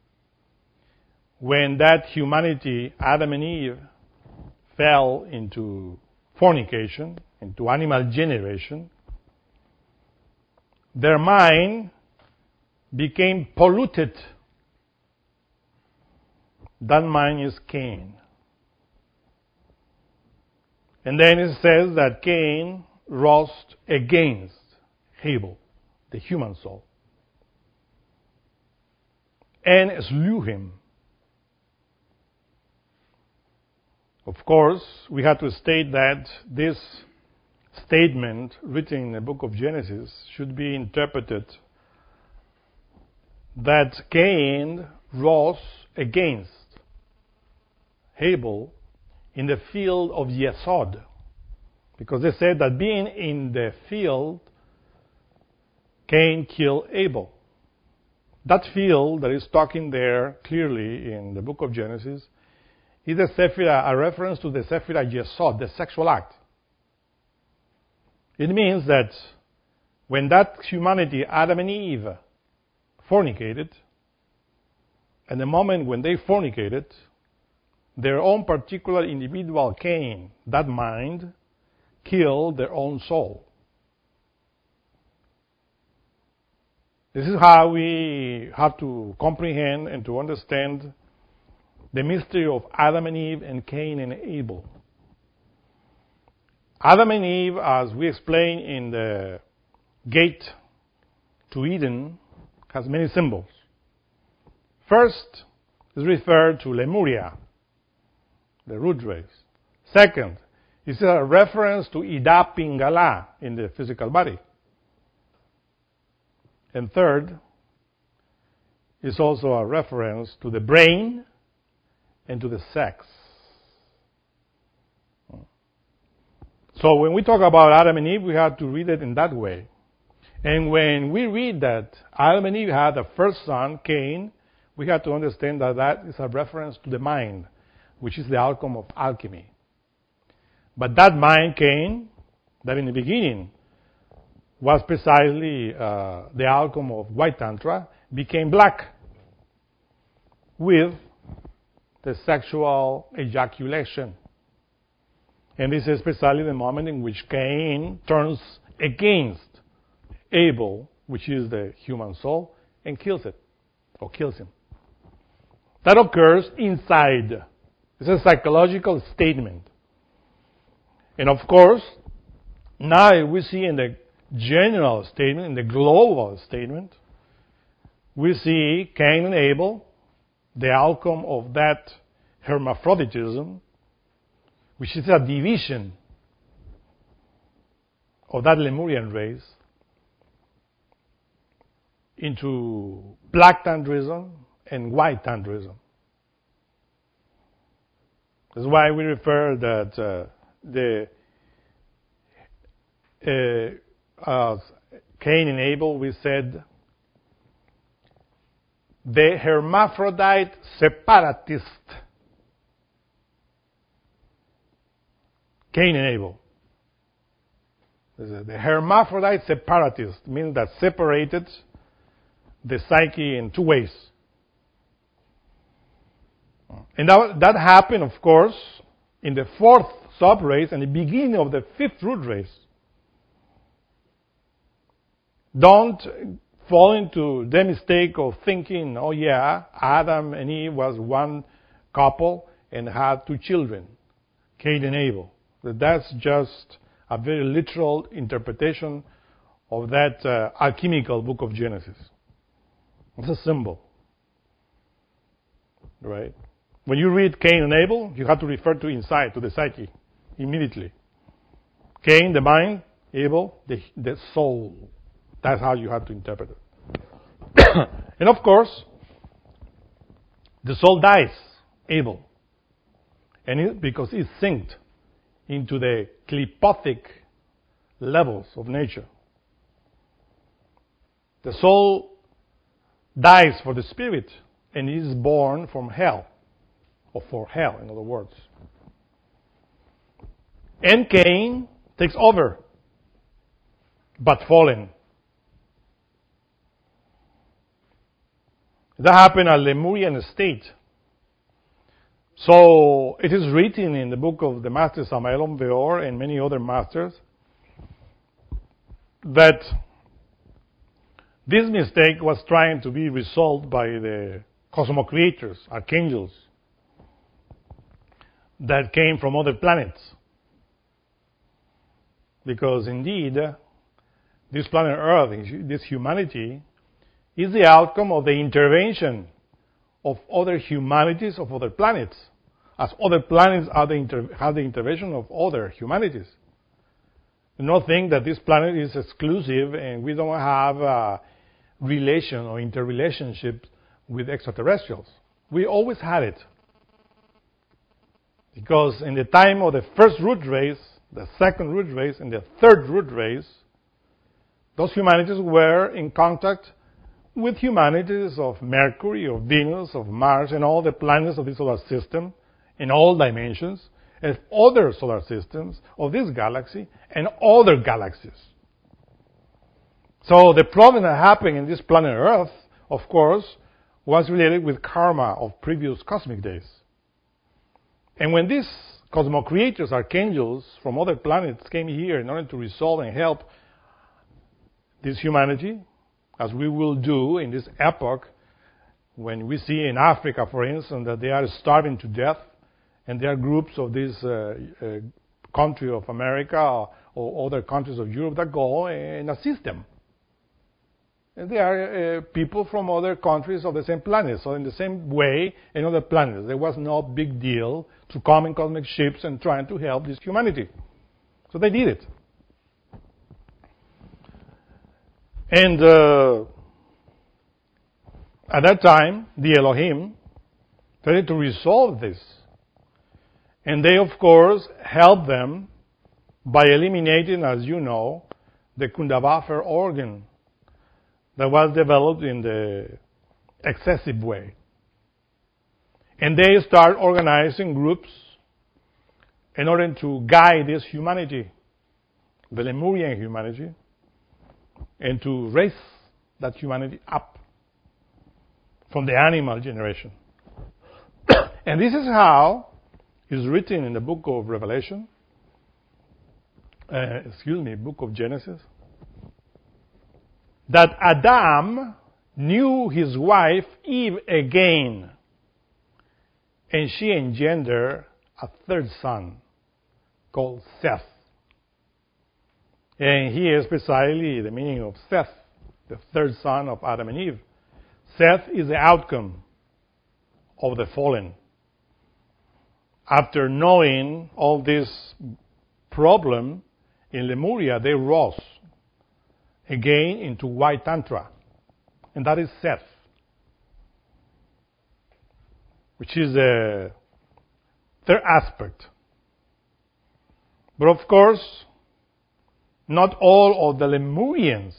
when that humanity, Adam and Eve, fell into fornication, into animal generation, their mind became polluted. That mind is Cain. And then it says that Cain rose against Abel, the human soul, and slew him. Of course, we have to state that this statement written in the book of Genesis should be interpreted that Cain rose against Abel in the field of Yesod, because they said that being in the field, Cain killed Abel. That field that is talking there clearly in the book of Genesis is a sephira, a reference to the sephira Yesod, the sexual act. It means that when that humanity, Adam and Eve, fornicated, and the moment when they fornicated, their own particular individual Cain, that mind, killed their own soul. This is how we have to comprehend and to understand the mystery of Adam and Eve and Cain and Abel. Adam and Eve, as we explained in the gate to Eden, has many symbols. First is referred to Lemuria, the root race. Second, it's a reference to Ida Pingala in the physical body. And third, is also a reference to the brain and to the sex. So when we talk about Adam and Eve, we have to read it in that way. And when we read that Adam and Eve had a first son, Cain, we have to understand that that is a reference to the mind, which is the outcome of alchemy. But that mind, Cain, that in the beginning was precisely uh, the outcome of white tantra, became black with the sexual ejaculation. And this is precisely the moment in which Cain turns against Abel, which is the human soul, and kills it, or kills him. That occurs inside. It's a psychological statement. And of course, now we see in the general statement, in the global statement, we see Cain and Abel, the outcome of that hermaphroditism, which is a division of that Lemurian race into black tantrism and white tantrism. That's why we refer that uh, the uh, uh, Cain and Abel, we said, the hermaphrodite separatist. Cain and Abel. The hermaphrodite separatist means that separated the psyche in two ways. And that, that happened, of course, in the fourth sub-race and the beginning of the fifth root race. Don't fall into the mistake of thinking, oh yeah, Adam and Eve was one couple and had two children, Cain and Abel. That's just a very literal interpretation of that uh, alchemical book of Genesis. It's a symbol, right? When you read Cain and Abel, you have to refer to inside, to the psyche, immediately. Cain, the mind; Abel, the, the soul. That's how you have to interpret it. And of course, the soul dies, Abel, and it, because it's synced into the clipothic levels of nature. The soul dies for the spirit and is born from hell, or for hell, in other words. And Cain takes over, but fallen. That happened at Lemurian state. So it is written in the book of the Master Samael Aun Weor and many other masters that this mistake was trying to be resolved by the cosmocreators, archangels, that came from other planets. Because indeed, this planet Earth, this humanity, is the outcome of the intervention of other humanities of other planets, as other planets are the inter- have the intervention of other humanities. Do not think that this planet is exclusive and we don't have a relation or interrelationship with extraterrestrials. We always had it. Because in the time of the first root race, the second root race, and the third root race, those humanities were in contact with humanities of Mercury, of Venus, of Mars, and all the planets of the solar system, in all dimensions, and other solar systems of this galaxy, and other galaxies. So the problem that happened in this planet Earth, of course, was related with karma of previous cosmic days. And when these cosmocreators, archangels from other planets came here in order to resolve and help this humanity, as we will do in this epoch, when we see in Africa, for instance, that they are starving to death, and there are groups of this uh, uh, country of America or, or other countries of Europe that go and assist them. And they are uh, people from other countries of the same planet. So in the same way, in other planets, there was no big deal to come in cosmic ships and trying to help this humanity. So they did it. And uh, at that time, the Elohim tried to resolve this. And they, of course, helped them by eliminating, as you know, the Kundavafer organ that was developed in the excessive way. And they start organizing groups in order to guide this humanity, the Lemurian humanity, and to raise that humanity up from the animal generation. And this is how is written in the book of Revelation, uh, excuse me, book of Genesis, that Adam knew his wife Eve again, and she engendered a third son called Seth. And here is precisely the meaning of Seth, the third son of Adam and Eve. Seth is the outcome of the fallen. After knowing all this problem in Lemuria, they rose again into white Tantra. And that is Seth, which is the third aspect. But of course, not all of the Lemurians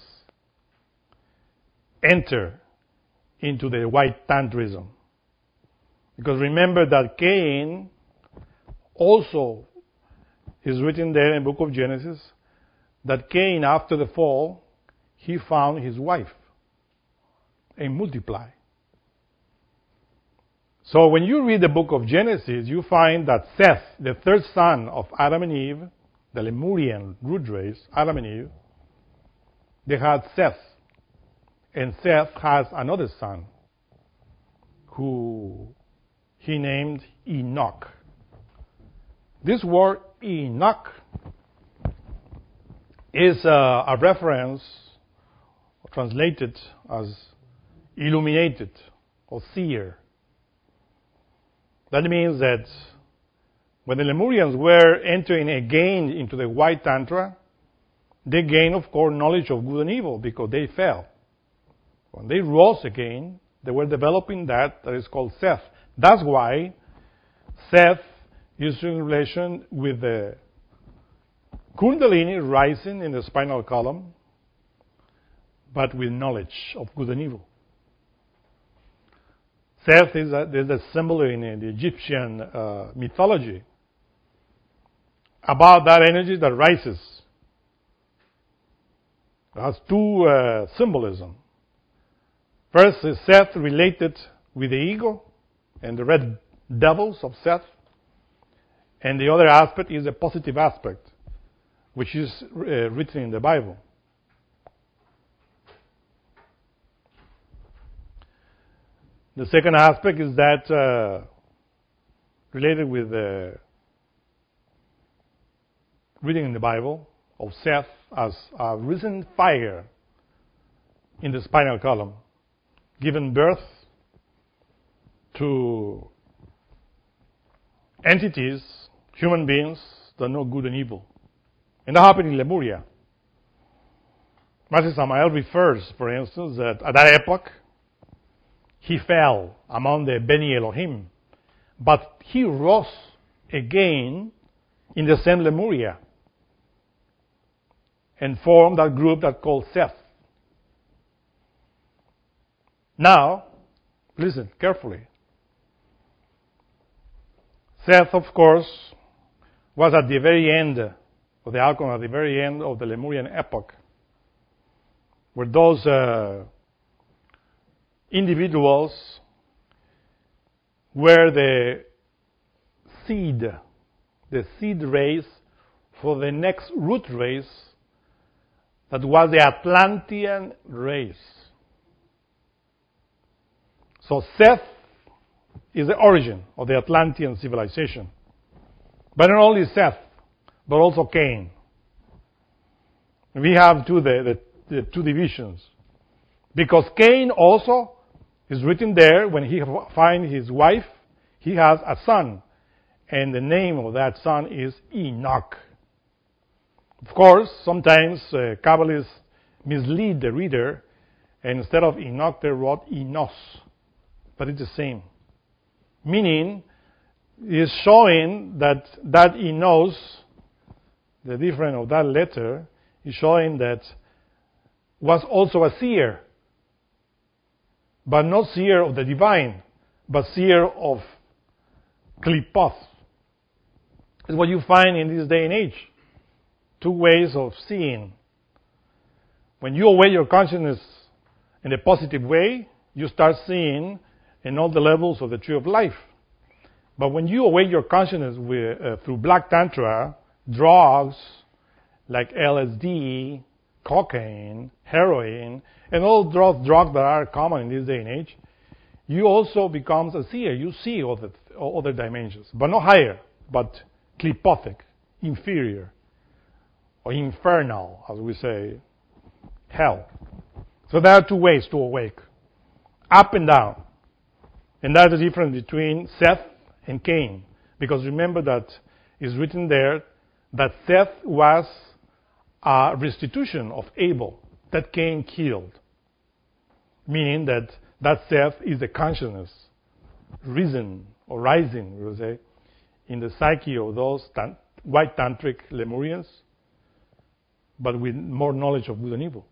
enter into the white tantrism. Because remember that Cain also is written there in the book of Genesis that Cain, after the fall, he found his wife and multiplied. So when you read the book of Genesis, you find that Seth, the third son of Adam and Eve, the Lemurian root race, Adam and Eve, they had Seth. And Seth has another son who he named Enoch. This word Enoch is a, a reference translated as illuminated or seer. That means that when the Lemurians were entering again into the white tantra, they gained, of course, knowledge of good and evil because they fell. When they rose again, they were developing that that is called Seth. That's why Seth is in relation with the Kundalini rising in the spinal column, but with knowledge of good and evil. Seth is a, is a symbol in the Egyptian uh, mythology about that energy that rises. It has two uh, symbolism. First is Seth related with the ego and the red devils of Seth. And the other aspect is a positive aspect, which is uh, written in the Bible. The second aspect is that uh, related with the reading in the Bible of Seth as a risen fire in the spinal column, giving birth to entities, human beings that know good and evil. And that happened in Lemuria. Master Samael refers, for instance, that at that epoch, he fell among the Beni Elohim, but he rose again in the same Lemuria and formed that group that called Seth. Now, listen carefully. Seth, of course, was at the very end of the outcome, at the very end of the Lemurian epoch, where those uh, individuals were the seed, the seed race for the next root race that was the Atlantean race. So Seth is the origin of the Atlantean civilization. But not only Seth, but also Cain. We have two, the, the, the two divisions. Because Cain also is written there, when he finds his wife, he has a son. And the name of that son is Enoch. Of course, sometimes uh, Kabbalists mislead the reader, and instead of Enoch, they wrote Enos. But it's the same. Meaning, is showing that that Enos, the difference of that letter, is showing that was also a seer. But not seer of the divine, but seer of klipoth. It's what you find in this day and age. Two ways of seeing. When you awake your consciousness in a positive way, you start seeing in all the levels of the tree of life. But when you awake your consciousness with, uh, through black tantra, drugs like L S D, cocaine, heroin, and all those drugs that are common in this day and age, you also become a seer. You see all the all other dimensions, but not higher, but klipothic, inferior, or infernal, as we say, hell. So there are two ways to awake, up and down. And that's the difference between Seth and Cain. Because remember that it's written there that Seth was a restitution of Abel that Cain killed. Meaning that that Seth is the consciousness, risen or rising, we would say, in the psyche of those tan- white tantric Lemurians, but with more knowledge of good and evil.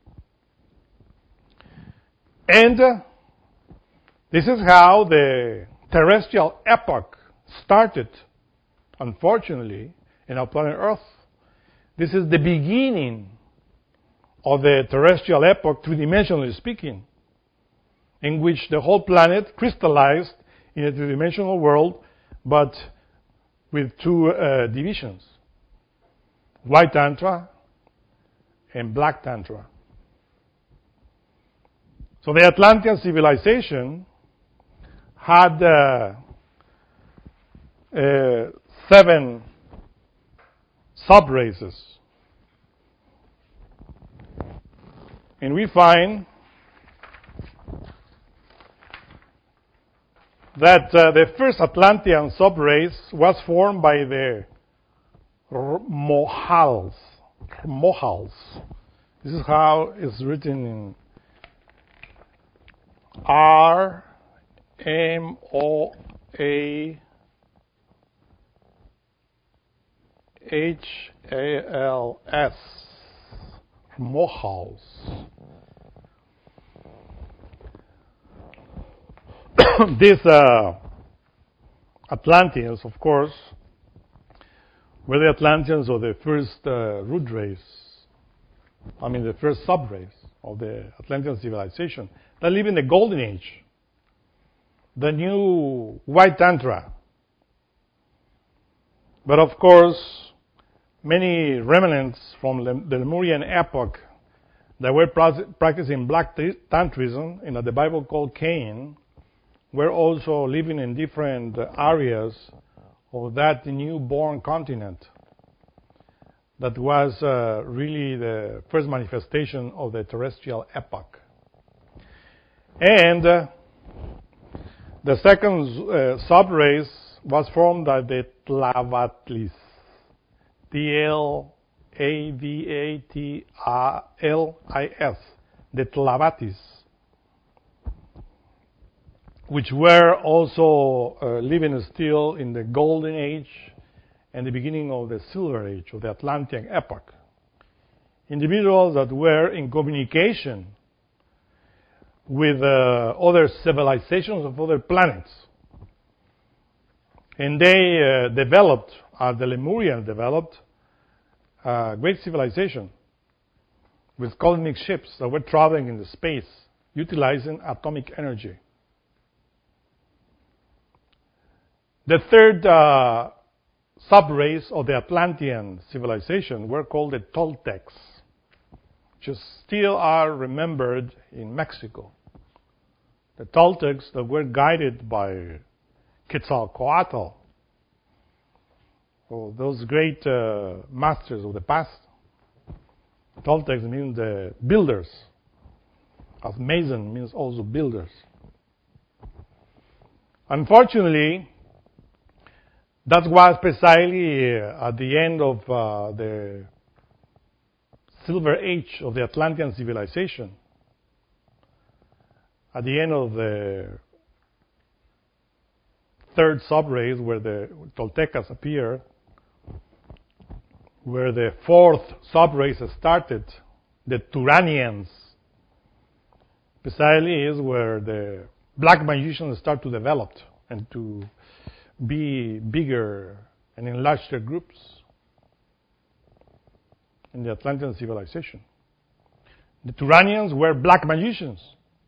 And uh, this is how the terrestrial epoch started, unfortunately, in our planet Earth. This is the beginning of the terrestrial epoch, three-dimensionally speaking, in which the whole planet crystallized in a three-dimensional world, but with two uh, divisions, white Tantra and black Tantra. So the Atlantean civilization had uh, uh, seven sub-races. And we find that uh, the first Atlantean sub-race was formed by the Mohals. Mohals. This is how it's written in R M O A H A L S. Mohals. These uh, Atlanteans, of course, were the Atlanteans of the first uh, root race, I mean the first sub-race of the Atlantean civilization that lived in the Golden Age, the new white Tantra. But of course, many remnants from the Lemurian epoch that were practicing black Tantrism in what the Bible called Cain were also living in different areas of that newborn continent that was uh, really the first manifestation of the terrestrial epoch. And uh, the second uh, sub-race was formed by the Tlavatlis. T L A V A T L I S, the Tlavatis, which were also uh, living still in the Golden Age and the beginning of the Silver Age, of the Atlantean epoch. Individuals that were in communication with uh, other civilizations of other planets. And they uh, developed, as the Lemurians developed, a great civilization with cosmic ships that were traveling in the space, utilizing atomic energy. The third uh, sub-race of the Atlantean civilization were called the Toltecs, which still are remembered in Mexico. The Toltecs that were guided by Quetzalcoatl, or those great uh, masters of the past. Toltecs means the builders, as Mason means also builders. Unfortunately, that was precisely uh, at the end of uh, the Silver Age of the Atlantean civilization. At the end of the third sub-race, where the Toltecas appear, where the fourth sub-race started, the Turanians, precisely is where the black magicians start to develop and to be bigger and enlarge their groups in the Atlantean civilization. The Turanians were black magicians.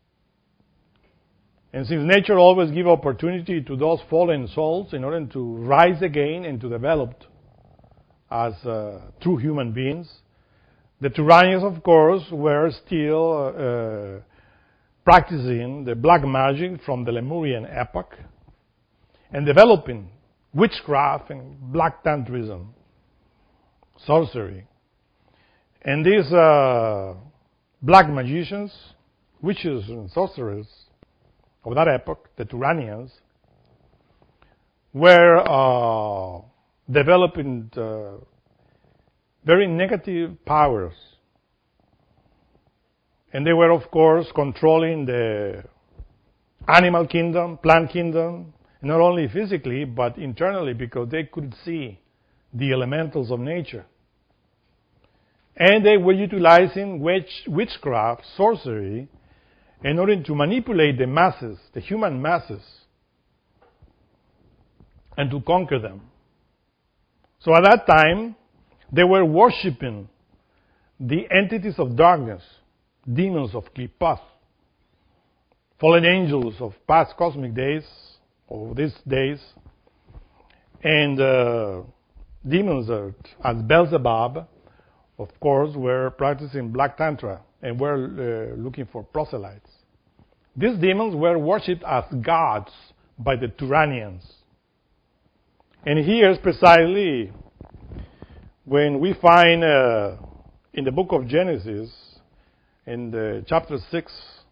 And since nature always gives opportunity to those fallen souls in order to rise again and to develop as uh, true human beings, the Turanians, of course, were still uh, practicing the black magic from the Lemurian epoch and developing witchcraft and black tantrism, sorcery. And these uh, black magicians, witches and sorcerers of that epoch, the Turanians, were uh, developing uh, very negative powers. And they were, of course, controlling the animal kingdom, plant kingdom, Not only physically, but internally, because they could see the elementals of nature. And they were utilizing witch, witchcraft, sorcery, in order to manipulate the masses, the human masses, and to conquer them. So at that time, they were worshipping the entities of darkness, demons of Qliphoth, fallen angels of past cosmic days, or these days, and uh, demons as Beelzebub, of course, were practicing Black Tantra and were uh, looking for proselytes. These demons were worshipped as gods by the Turanians. And here's precisely when we find uh, in the book of Genesis, in the chapter six,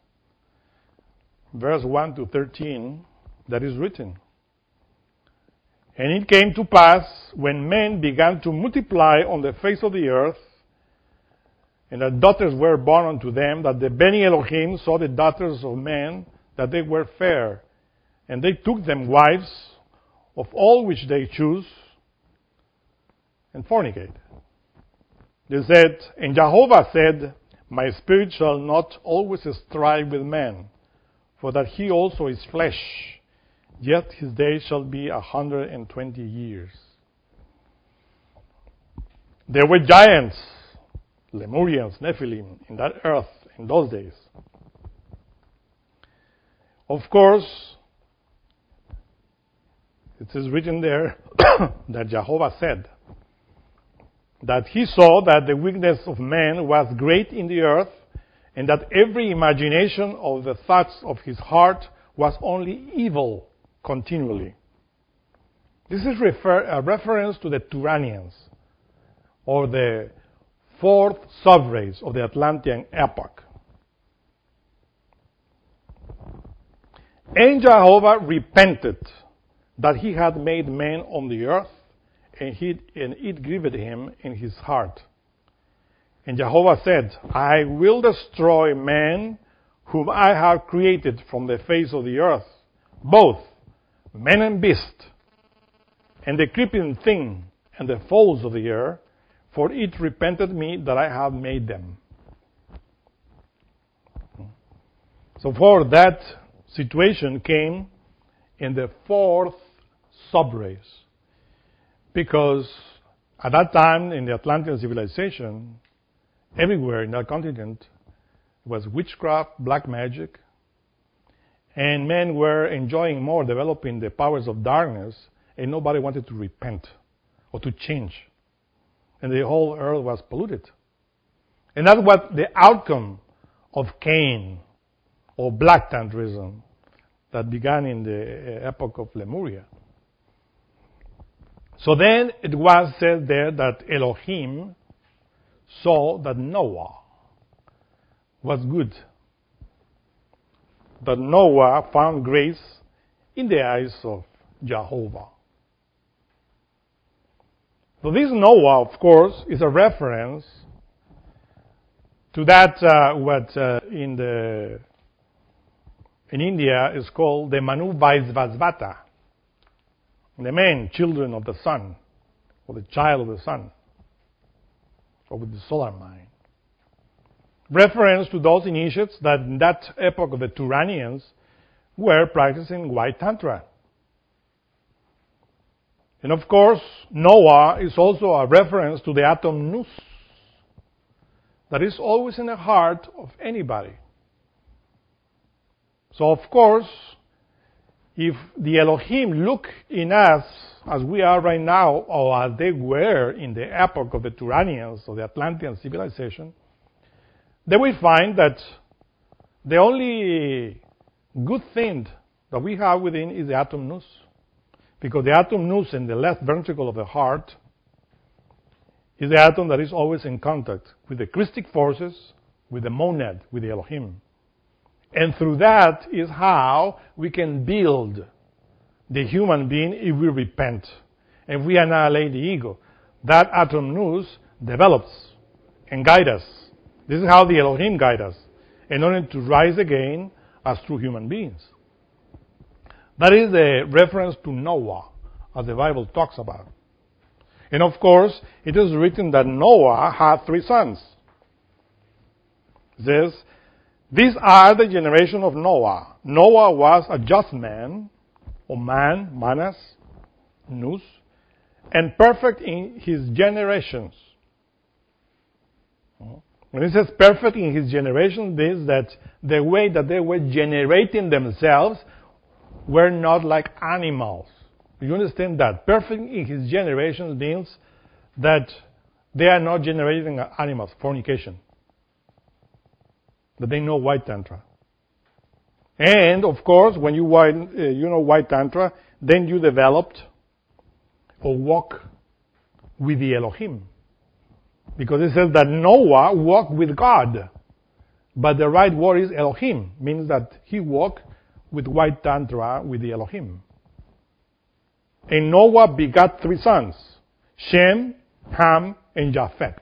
verse one to thirteen, that is written. And it came to pass, when men began to multiply on the face of the earth, and that daughters were born unto them, that the Beni Elohim saw the daughters of men, that they were fair, and they took them wives of all which they choose, and fornicate. They said, and Jehovah said, my spirit shall not always strive with man, for that he also is flesh, yet his days shall be a hundred and twenty years. There were giants, Lemurians, Nephilim, in that earth in those days. Of course, it is written there that Jehovah said that he saw that the weakness of man was great in the earth, and that every imagination of the thoughts of his heart was only evil continually. This is refer- a reference to the Turanians, or the fourth subrace of the Atlantean epoch. And Jehovah repented that he had made man on the earth, and, he, and it grieved him in his heart. And Jehovah said, I will destroy man whom I have created from the face of the earth, both man and beast, and the creeping thing and the fowls of the air, for it repented me that I have made them. So for that situation came in the fourth subrace, because at that time in the Atlantean civilization, everywhere in that continent was witchcraft, black magic, and men were enjoying more, developing the powers of darkness, and nobody wanted to repent or to change. And the whole earth was polluted. And that's what the outcome of Cain, or Black Tantrism, that began in the epoch of Lemuria. So then it was said there that Elohim saw that Noah was good, that Noah found grace in the eyes of Jehovah. So this Noah, of course, is a reference to that uh, what uh, in the in India is called the Manu Vaisvasvata, the men, children of the sun, or the child of the sun, or with the solar mind. Reference to those initiates that in that epoch of the Turanians were practicing white tantra. And of course, Noah is also a reference to the atom nous that is always in the heart of anybody. So of course, if the Elohim look in us as we are right now, or as they were in the epoch of the Turanians or the Atlantean civilization, they will find that the only good thing that we have within is the atom nous. Because the atom nous in the left ventricle of the heart is the atom that is always in contact with the Christic forces, with the monad, with the Elohim. And through that is how we can build the human being if we repent and we annihilate the ego. That atom nous develops and guides us. This is how the Elohim guides us in order to rise again as true human beings. That is a reference to Noah, as the Bible talks about. And of course, it is written that Noah had three sons. It says, these are the generation of Noah. Noah was a just man, or man, manas, nous, and perfect in his generations. When it says perfect in his generations, means that the way that they were generating themselves were not like animals. You understand that? Perfect in his generations means that they are not generating animals, fornication. That they know white tantra. And, of course, when you, uh, you know white tantra, then you developed or walk with the Elohim. Because it says that Noah walked with God. But the right word is Elohim, means that he walked with white tantra with the Elohim. And Noah begot three sons, Shem, Ham, and Japheth.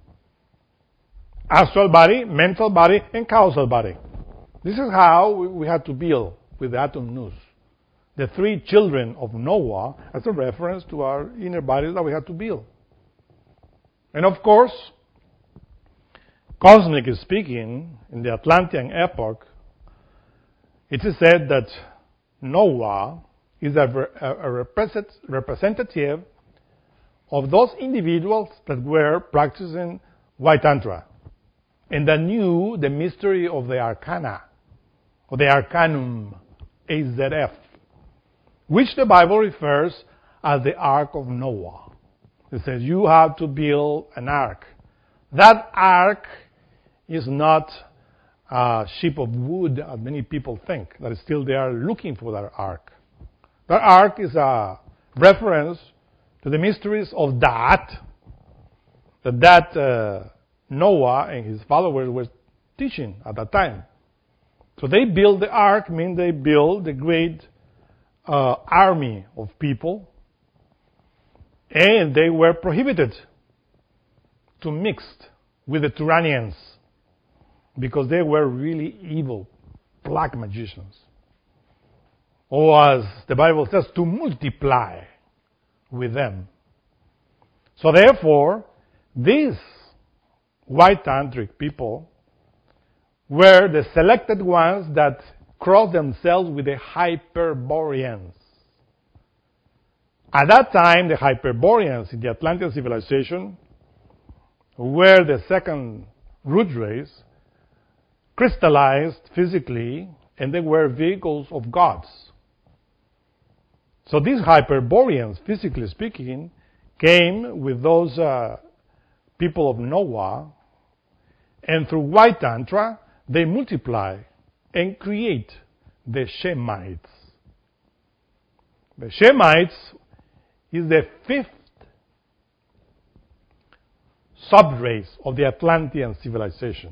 Astral body, mental body, and causal body. This is how we had to build with the atom nous. The three children of Noah as a reference to our inner bodies that we had to build. And of course, cosmically speaking, in the Atlantean epoch, it is said that Noah is a, a represent, representative of those individuals that were practicing white tantra and that knew the mystery of the arcana, or the arcanum, A Z F, which the Bible refers as the Ark of Noah. It says you have to build an ark. That ark is not a ship of wood, as many people think, that still they are looking for that ark. That ark is a reference to the mysteries of that, that, that uh, Noah and his followers were teaching at that time. So they built the ark, means they built the great uh, army of people, and they were prohibited to mix with the Turanians because they were really evil, black magicians. Or as the Bible says, to multiply with them. So therefore, these white tantric people were the selected ones that crossed themselves with the Hyperboreans. At that time, the Hyperboreans in the Atlantean civilization were the second root race, crystallized physically, and they were vehicles of gods. So these Hyperboreans, physically speaking, came with those uh, people of Noah, and through white tantra, they multiply and create the Shemites. The Shemites is the fifth subrace of the Atlantean civilization.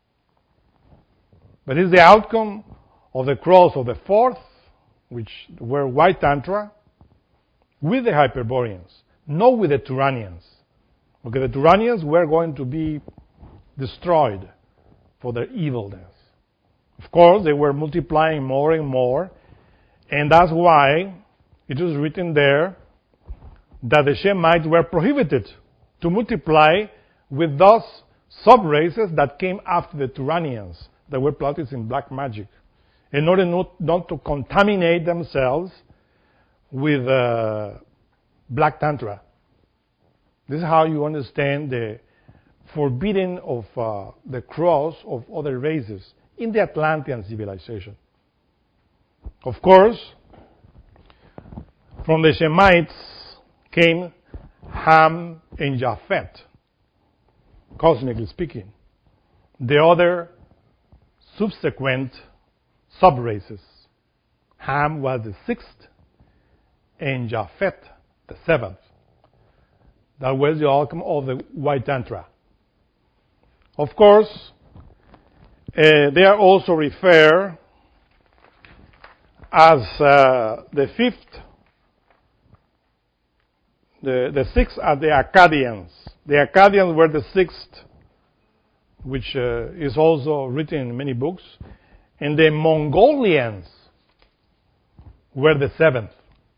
But it's the outcome of the cross of the fourth, which were white tantra, with the Hyperboreans, not with the Turanians. Okay, the Turanians were going to be destroyed for their evilness. Of course, they were multiplying more and more, and that's why it is written there that the Shemites were prohibited to multiply with those sub-races that came after the Turanians that were practicing black magic, in order not, not to contaminate themselves with uh, black tantra. This is how you understand the forbidding of uh, the cross of other races in the Atlantean civilization. Of course, from the Shemites came Ham and Japheth, cosmically speaking. The other subsequent sub-races. Ham was the sixth, and Japheth the seventh. That was the outcome of the white tantra. Of course, uh, they are also referred as uh, the fifth, the, the sixth are the Akkadians. The Akkadians were the sixth, which uh, is also written in many books. And the Mongolians were the seventh.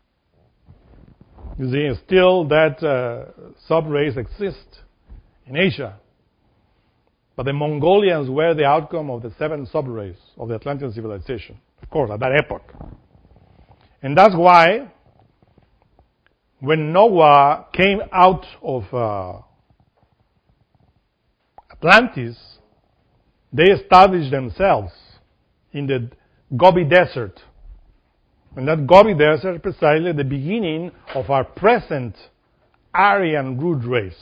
You see, still that uh, sub-race exists in Asia. But the Mongolians were the outcome of the seventh sub-race of the Atlantean civilization, of course, at that epoch. And that's why when Noah came out of uh, Atlantis, they established themselves in the Gobi Desert. And that Gobi Desert is precisely the beginning of our present Aryan root race.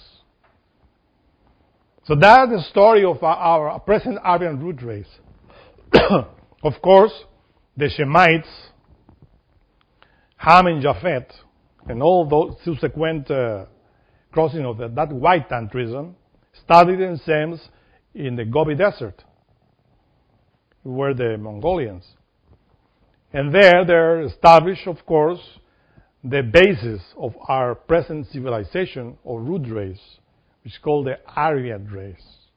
So that's the story of our, our present Aryan root race. Of course, the Shemites, Ham and Japheth, and all those subsequent uh, crossing of the, that white tantrism, studied themselves in the Gobi Desert, who were the Mongolians. And there they established, of course, the basis of our present civilization or root race, which is called the Aryan race.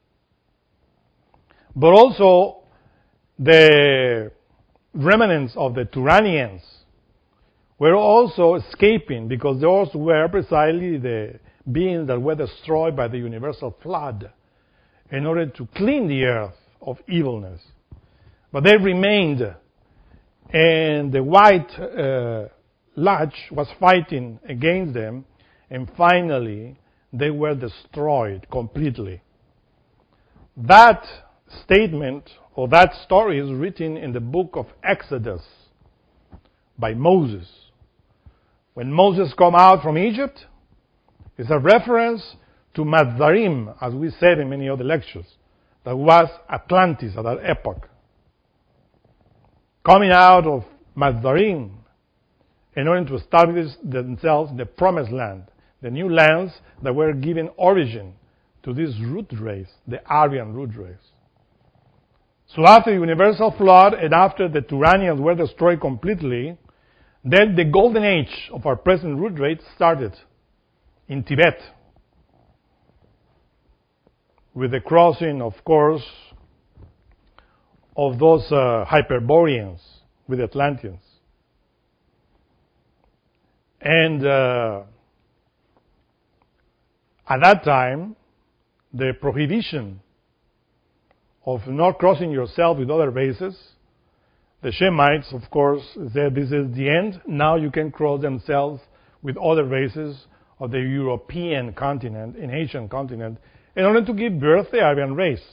But also the remnants of the Turanians were also escaping because those were precisely the beings that were destroyed by the universal flood in order to clean the earth of evilness. But they remained, and the white uh, lodge was fighting against them, and finally they were destroyed completely. That statement or that story is written in the book of Exodus by Moses. When Moses come out from Egypt, it's a reference to Mazdarim, as we said in many other lectures, that was Atlantis at that epoch. Coming out of Mazdarim in order to establish themselves in the promised land, the new lands that were given origin to this root race, the Aryan root race. So after the universal flood and after the Turanians were destroyed completely, then the golden age of our present root race started in Tibet, with the crossing, of course, of those uh, Hyperboreans with the Atlanteans. And uh, at that time, the prohibition of not crossing yourself with other races, the Shemites, of course, said this is the end. Now you can cross themselves with other races of the European continent, in Asian continent, in order to give birth to the Aryan race.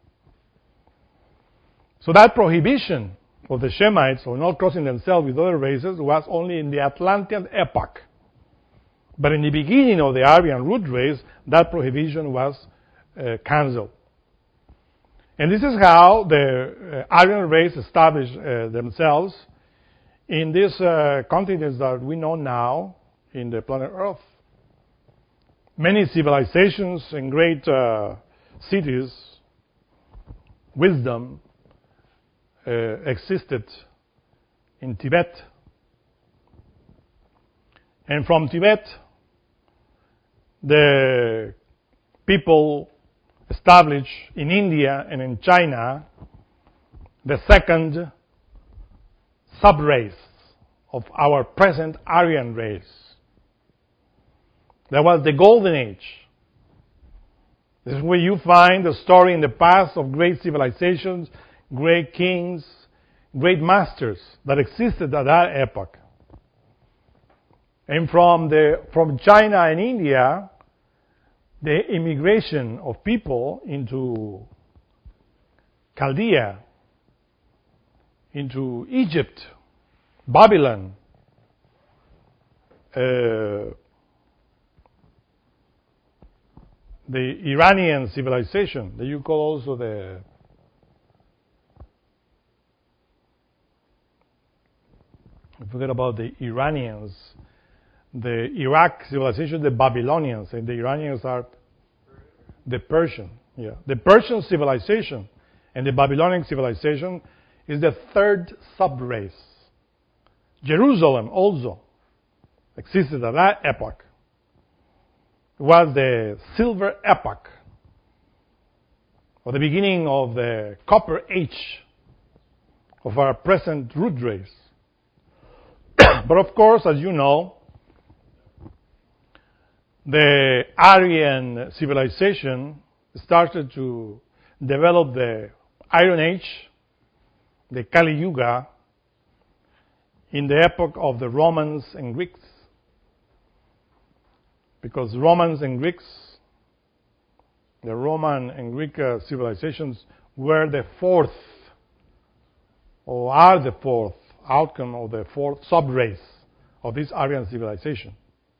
So that prohibition of the Shemites of not crossing themselves with other races was only in the Atlantean epoch. But in the beginning of the Aryan root race, that prohibition was uh, cancelled. And this is how the uh, Aryan race established uh, themselves in these uh, continents that we know now in the planet Earth. Many civilizations and great uh, cities, wisdom, uh, existed in Tibet. And from Tibet, the people established in India and in China the second sub-race of our present Aryan race. That was the Golden Age. This is where you find the story in the past of great civilizations, great kings, great masters that existed at that epoch. And from the from China and India, the immigration of people into Chaldea, into Egypt, Babylon, uh, the Iranian civilization that you call also the I forget about the Iranians, the Iraq civilization, the Babylonians, and the Iranians are the Persian. Yeah, the Persian civilization and the Babylonian civilization is the third sub-race. Jerusalem also existed at that epoch. It was the Silver Epoch, or the beginning of the Copper Age of our present root race. But of course, as you know, the Aryan civilization started to develop the Iron Age, the Kali Yuga, in the epoch of the Romans and Greeks. Because Romans and Greeks, the Roman and Greek uh, civilizations were the fourth, or are the fourth outcome of the fourth sub-race of this Aryan civilization.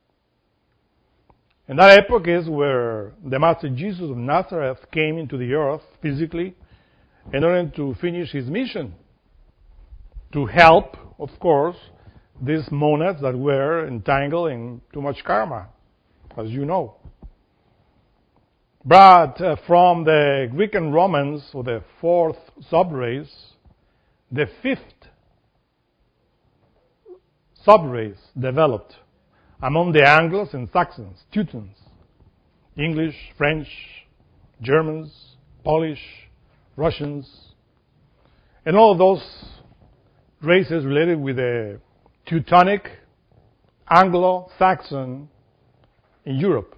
And that epoch is where the Master Jesus of Nazareth came into the earth physically in order to finish his mission, to help, of course, these monads that were entangled in too much karma, as you know. But uh, from the Greek and Romans, or the fourth sub-race, the fifth sub-race developed among the Anglos and Saxons, Teutons, English, French, Germans, Polish, Russians, and all of those races related with the Teutonic, Anglo-Saxon in Europe,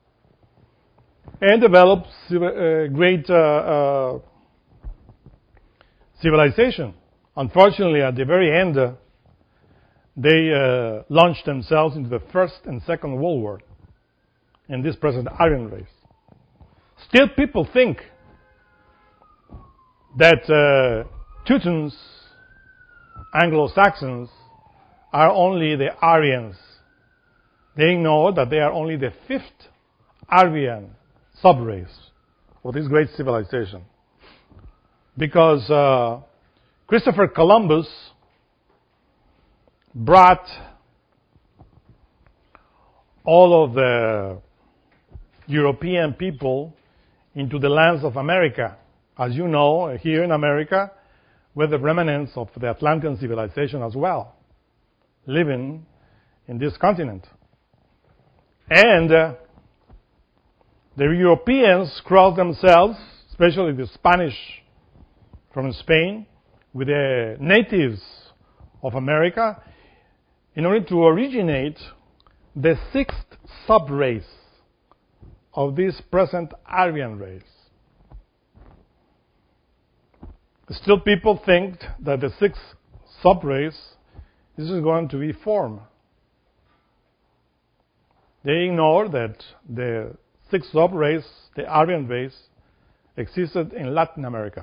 and developed uh, great uh, uh, civilization. Unfortunately, at the very end, uh, they uh, launched themselves into the First and Second World War in this present Aryan race. Still, people think that uh, Teutons, Anglo-Saxons, are only the Aryans. They know that they are only the fifth Aryan sub-race of this great civilization. Because uh, Christopher Columbus brought all of the European people into the lands of America. As you know, here in America, we're the remnants of the Atlantean civilization as well, living in this continent. And uh, the Europeans crossed themselves, especially the Spanish from Spain, with the natives of America, in order to originate the sixth sub-race of this present Aryan race. Still, people think that the sixth sub-race is going to be formed. They ignore that the sixth sub-race, the Aryan race, existed in Latin America.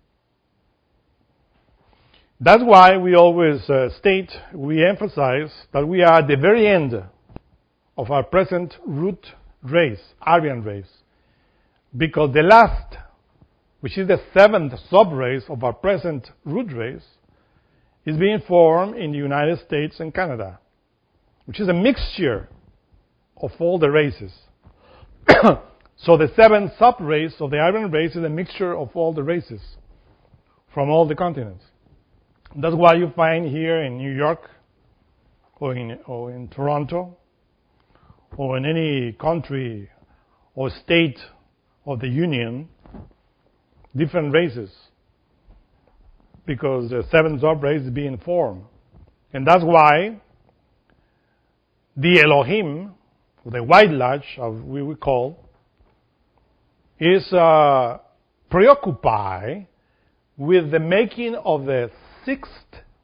That's why we always uh, state, we emphasize that we are at the very end of our present root race, Aryan race, because the last, which is the seventh sub-race of our present root race, is being formed in the United States and Canada, which is a mixture of all the races. So the seventh sub-race of the Aryan race is a mixture of all the races from all the continents. That's why you find here in New York, or in, or in Toronto, or in any country or state of the Union, different races, because the seventh sub-race is being formed. And that's why the Elohim, the White Lodge, as we would call, is uh, preoccupied with the making of the sixth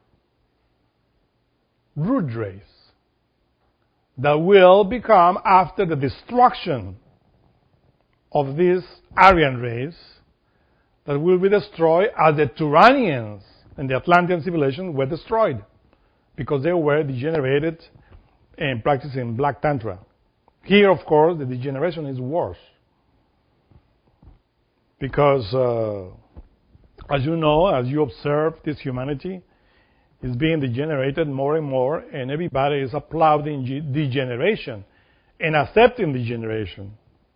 root race that will become, after the destruction of this Aryan race, that will be destroyed as the Turanians and the Atlantean civilization were destroyed, because they were degenerated and practicing Black Tantra. Here, of course, the degeneration is worse, because uh, as you know, as you observe, this humanity is being degenerated more and more, and everybody is applauding degeneration and accepting degeneration.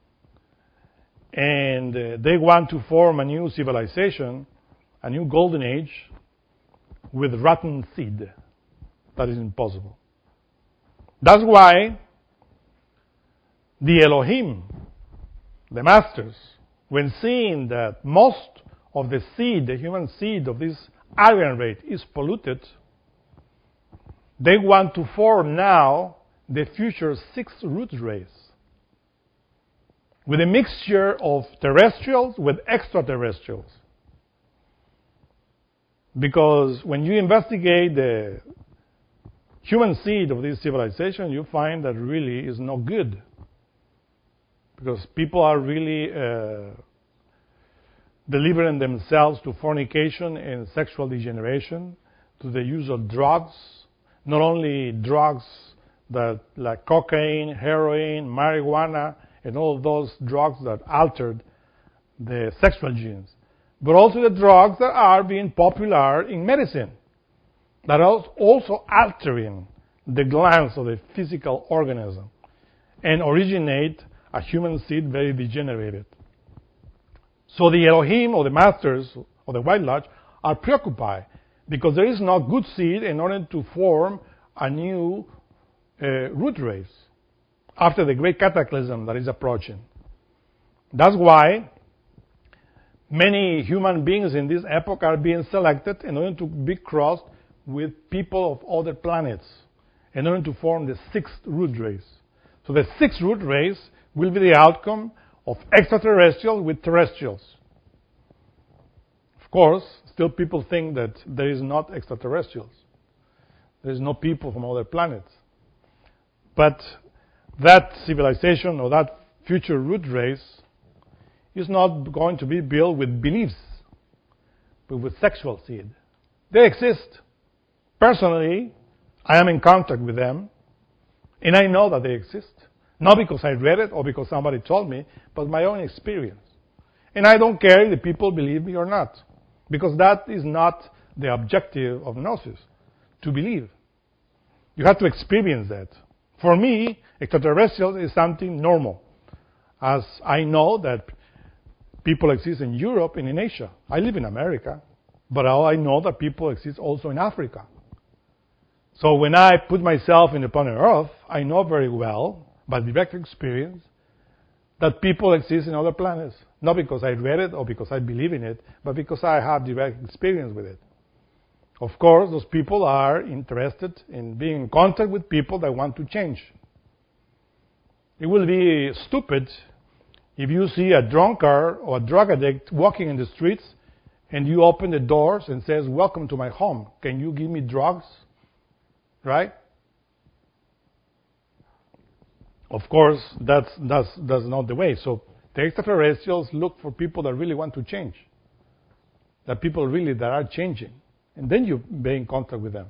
And uh, they want to form a new civilization, a new golden age, with rotten seed. That is impossible. That's why the Elohim, the masters, when seeing that most of the seed, the human seed of this Aryan race is polluted, They want to form now the future sixth root race, with a mixture of terrestrials with extraterrestrials. Because when you investigate the human seed of this civilization, you find that really is no good. Because people are really uh, delivering themselves to fornication and sexual degeneration, to the use of drugs, not only drugs that like cocaine, heroin, marijuana, and all those drugs that altered the sexual genes, but also the drugs that are being popular in medicine, that are also altering the glands of the physical organism and originate a human seed very degenerated. So the Elohim, or the masters of the White Lodge, are preoccupied because there is no good seed in order to form a new uh, root race after the great cataclysm that is approaching. That's why many human beings in this epoch are being selected in order to be crossed with people of other planets in order to form the sixth root race. So the sixth root race will be the outcome of extraterrestrials with terrestrials. Of course, still people think that there is not extraterrestrials. There is no people from other planets. But that civilization or that future root race is not going to be built with beliefs, but with sexual seed. They exist. Personally, I am in contact with them, and I know that they exist. Not because I read it or because somebody told me, but my own experience. And I don't care if the people believe me or not, because that is not the objective of Gnosis, to believe. You have to experience that. For me, extraterrestrials is something normal, as I know that people exist in Europe and in Asia. I live in America, but I know that people exist also in Africa. So when I put myself in the planet Earth, I know very well, by direct experience, that people exist in other planets. Not because I read it or because I believe in it, but because I have direct experience with it. Of course, those people are interested in being in contact with people that want to change. It will be stupid if you see a drunkard or a drug addict walking in the streets and you open the doors and says, "Welcome to my home. Can you give me drugs?" Right? Of course, that's, that's, that's not the way. So the extraterrestrials look for people that really want to change, that people really that are changing. And then you be in contact with them.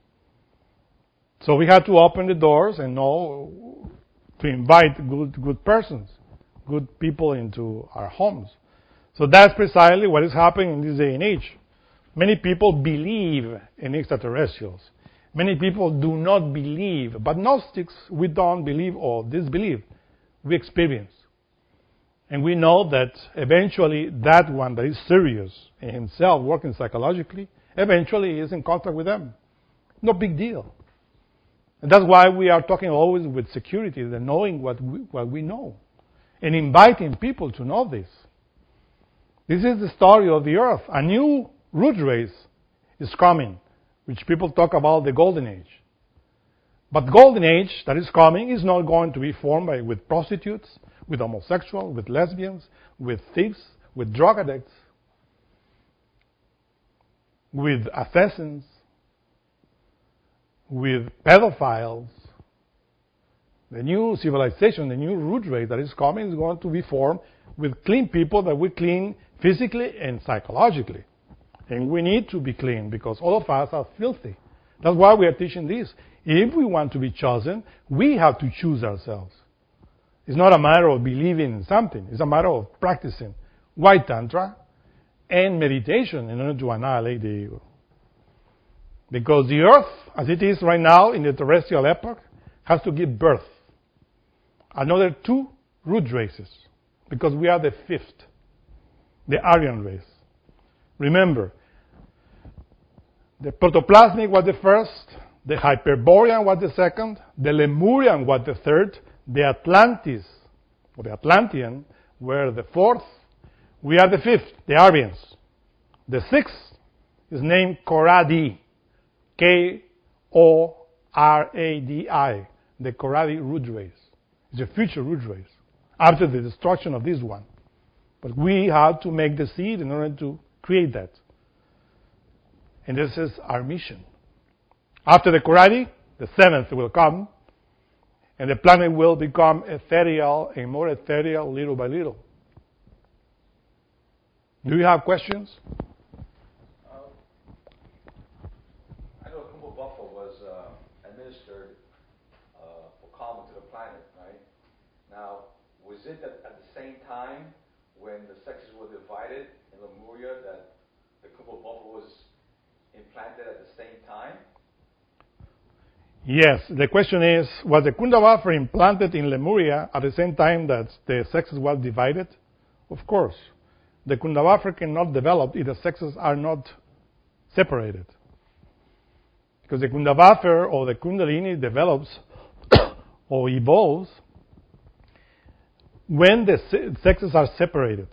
So we have to open the doors and know to invite good good persons, good people into our homes. So that's precisely what is happening in this day and age. Many people believe in extraterrestrials. Many people do not believe. But Gnostics, we don't believe or disbelieve. We experience. And we know that eventually that one that is serious in himself, working psychologically, eventually is in contact with them. No big deal. And that's why we are talking always with security, and knowing what we, what we know, and inviting people to know this. This is the story of the earth. A new root race is coming, which people talk about the golden age. But the golden age that is coming is not going to be formed by, with prostitutes, with homosexuals, with lesbians, with thieves, with drug addicts, with assassins, with pedophiles. The new civilization, the new root race that is coming is going to be formed with clean people that we clean physically and psychologically. And we need to be clean because all of us are filthy. That's why we are teaching this. If we want to be chosen, we have to choose ourselves. It's not a matter of believing in something. It's a matter of practicing White Tantra and meditation in order to annihilate the ego. Because the earth, as it is right now in the terrestrial epoch, has to give birth. Another two root races. Because we are the fifth. The Aryan race. Remember, the protoplasmic was the first, the Hyperborean was the second, the Lemurian was the third, the Atlantis, or the Atlantean, were the fourth. We are the fifth, the Aryans. The sixth is named Koradi, K O R A D I, the Corradi root race. It's a future root race after the destruction of this one. But we have to make the seed in order to create that. And this is our mission. After the Corradi, the seventh will come, and the planet will become ethereal and more ethereal little by little. Do you have questions? Uh, I know Kumba Buffer was uh, administered uh, for calming to the planet, right? Now, was it that at the same time when the sexes were divided in Lemuria that the Kumba Buffer was implanted at the same time? Yes. The question is, was the Kunda Buffer implanted in Lemuria at the same time that the sexes were divided? Of course. The Kunda Buffer cannot develop if the sexes are not separated. Because the Kunda Buffer or the Kundalini develops or evolves when the sexes are separated.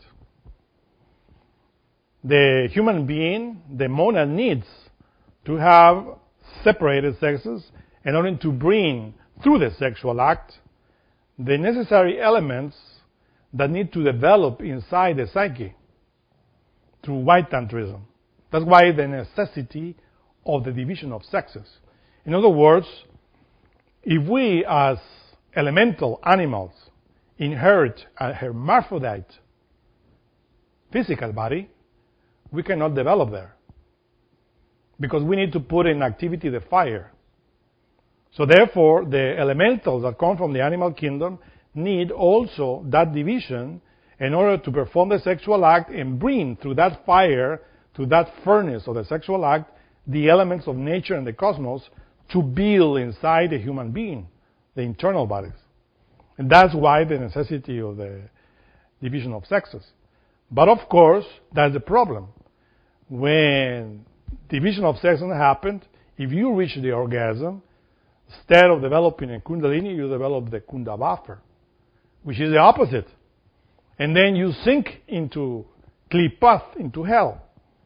The human being, the monad, needs to have separated sexes in order to bring through the sexual act the necessary elements that need to develop inside the psyche through white tantrism. That's why the necessity of the division of sexes. In other words, if we as elemental animals inherit a hermaphrodite physical body, we cannot develop there because we need to put in activity the fire. So therefore, the elementals that come from the animal kingdom need also that division in order to perform the sexual act and bring through that fire, through that furnace of the sexual act, the elements of nature and the cosmos to build inside the human being, the internal bodies. And that's why the necessity of the division of sexes. But of course, that's the problem. When division of sexes happened, if you reach the orgasm, instead of developing a Kundalini, you develop the Kunda Buffer, which is the opposite. And then you sink into Klipath, into hell.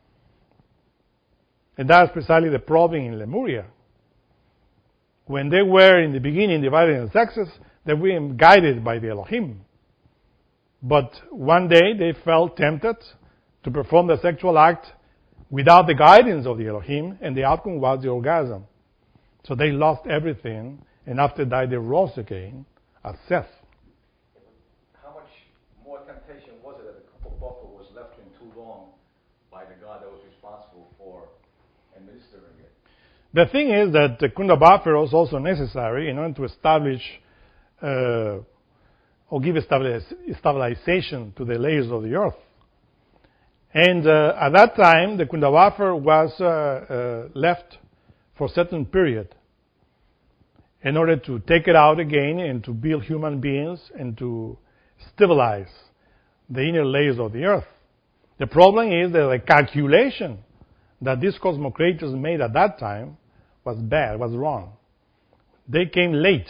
And that's precisely the problem in Lemuria. When they were in the beginning divided in sexes, they were guided by the Elohim. But one day they felt tempted to perform the sexual act without the guidance of the Elohim, and the outcome was the orgasm. So they lost everything, and after that they rose again as Seth. How much more temptation was it that the Kumba Buffer was left in too long by the God that was responsible for administering it? The thing is that the Kunda Buffer was also necessary in order to establish uh, or give stabilization to the layers of the earth. And uh, at that time, the Kunda Buffer was uh, uh, left for a certain period in order to take it out again and to build human beings and to stabilize the inner layers of the earth. The problem is that the calculation that these cosmocrators made at that time was bad, was wrong. They came late.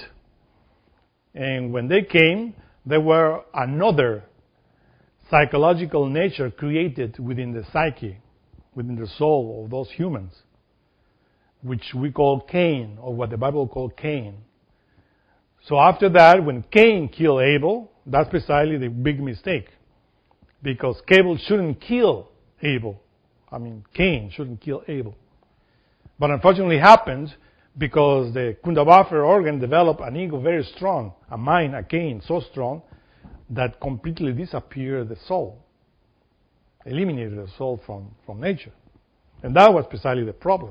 And when they came, there were another psychological nature created within the psyche, within the soul of those humans, which we call Cain, or what the Bible called Cain. So after that, when Cain killed Abel, that's precisely the big mistake. Because Cain shouldn't kill Abel. I mean, Cain shouldn't kill Abel. But unfortunately it happened because the Kunda Buffer organ developed an ego very strong, a mind, a Cain, so strong that completely disappeared the soul, eliminated the soul from, from nature. And that was precisely the problem.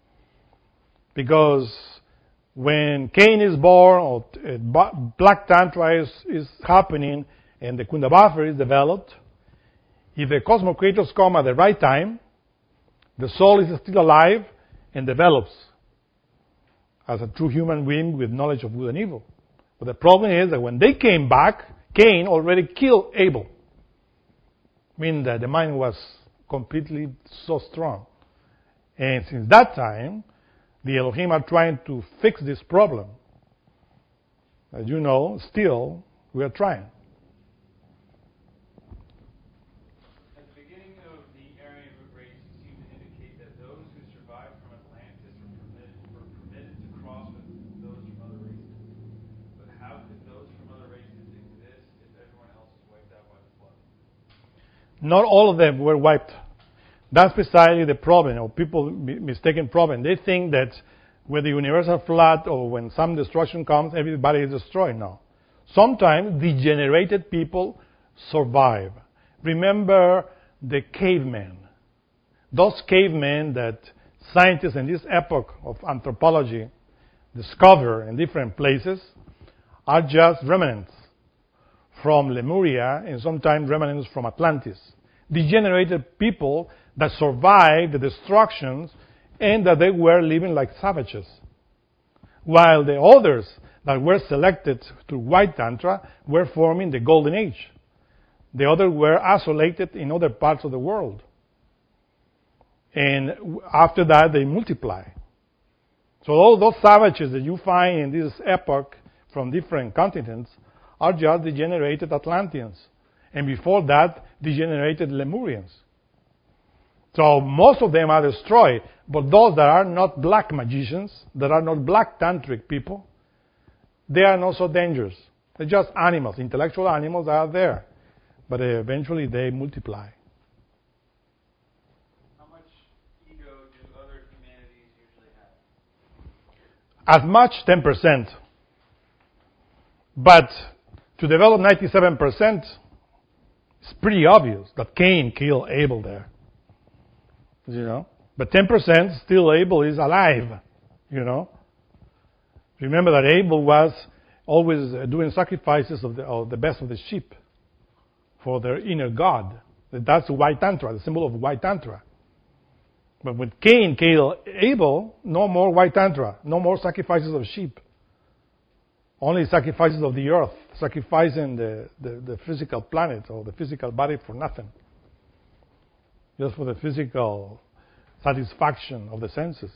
Because when Cain is born, or uh, Black Tantra is, is happening, and the Kunda Buffer is developed, if the cosmocrators come at the right time, the soul is still alive and develops as a true human being with knowledge of good and evil. But the problem is that when they came back, Cain already killed Abel, meaning that the mind was completely so strong. And since that time, the Elohim are trying to fix this problem. As you know, still, we are trying. At the beginning of the Aryan root race, you seem to indicate that those who survived from Atlantis were permitted, were permitted to cross with Not all of them were wiped. That's precisely the problem, or people mistaken problem. They think that with the universal flood or when some destruction comes, everybody is destroyed. No. Sometimes degenerated people survive. Remember the cavemen. Those cavemen that scientists in this epoch of anthropology discover in different places are just remnants from Lemuria and sometimes remnants from Atlantis. Degenerated people that survived the destructions and that they were living like savages. While the others that were selected through White Tantra were forming the Golden Age. The others were isolated in other parts of the world. And after that, they multiply. So all those savages that you find in this epoch from different continents are just degenerated Atlanteans. And before that, degenerated Lemurians. So most of them are destroyed. But those that are not black magicians, that are not black tantric people, they are not so dangerous. They're just animals, intellectual animals that are there. But eventually they multiply. How much ego do other humanities usually have? As much, ten percent. But to develop ninety-seven percent, it's pretty obvious that Cain killed Abel there. You know? But ten percent still Abel is alive. You know? Remember that Abel was always doing sacrifices of the, of the best of the sheep for their inner God. That's White Tantra, the symbol of White Tantra. But when Cain killed Abel, no more White Tantra, no more sacrifices of sheep. Only sacrifices of the earth, sacrificing the, the, the physical planet or the physical body for nothing. Just for the physical satisfaction of the senses.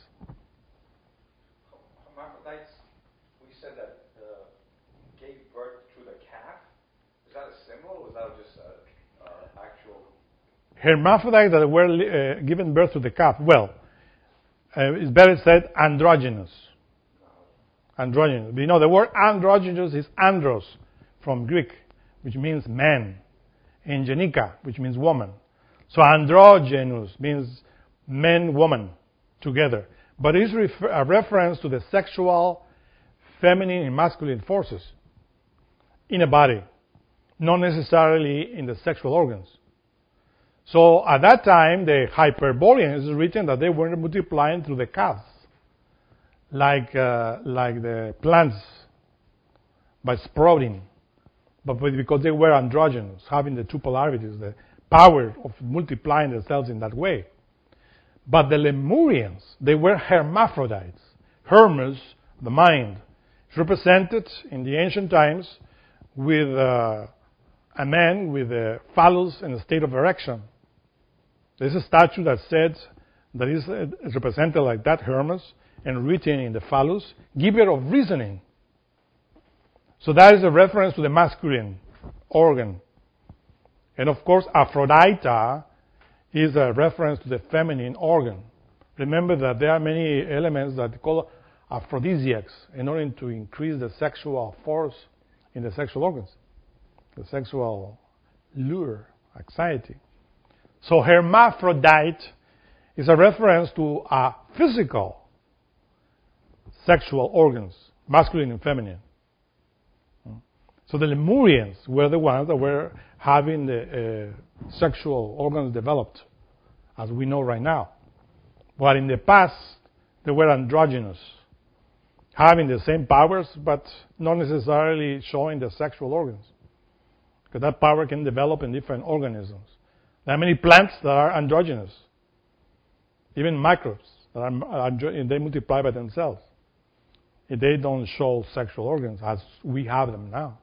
Hermaphrodites, we said that uh, gave birth through the calf. Is that a symbol or was that just uh, uh, actual? Hermaphrodites that were uh, given birth to the calf. Well, uh, it's better said androgynous. Androgynous. You know, the word androgynous is andros from Greek, which means man, and genika, which means woman. So androgynous means men, woman, together. But it's refer- a reference to the sexual, feminine, and masculine forces in a body, not necessarily in the sexual organs. So at that time, the Hyperboreans is written that they were multiplying through the calves, like uh, like the plants, by sprouting. But because they were androgynous, having the two polarities, the power of multiplying themselves in that way. But the Lemurians, they were hermaphrodites. Hermes, the mind, is represented in the ancient times with uh, a man with a phallus in a state of erection. There's a statue that said that is, uh, is represented like that, Hermes, and written in the phallus, giver of reasoning. So that is a reference to the masculine organ. And of course, Aphrodite is a reference to the feminine organ. Remember that there are many elements that they call aphrodisiacs in order to increase the sexual force in the sexual organs, the sexual lure, anxiety. So hermaphrodite is a reference to a physical sexual organs, masculine and feminine. So the Lemurians were the ones that were having the uh, sexual organs developed, as we know right now. But in the past, they were androgynous, having the same powers, but not necessarily showing the sexual organs. Because that power can develop in different organisms. There are many plants that are androgynous, even microbes that are, are they multiply by themselves. If they don't show sexual organs as we have them now.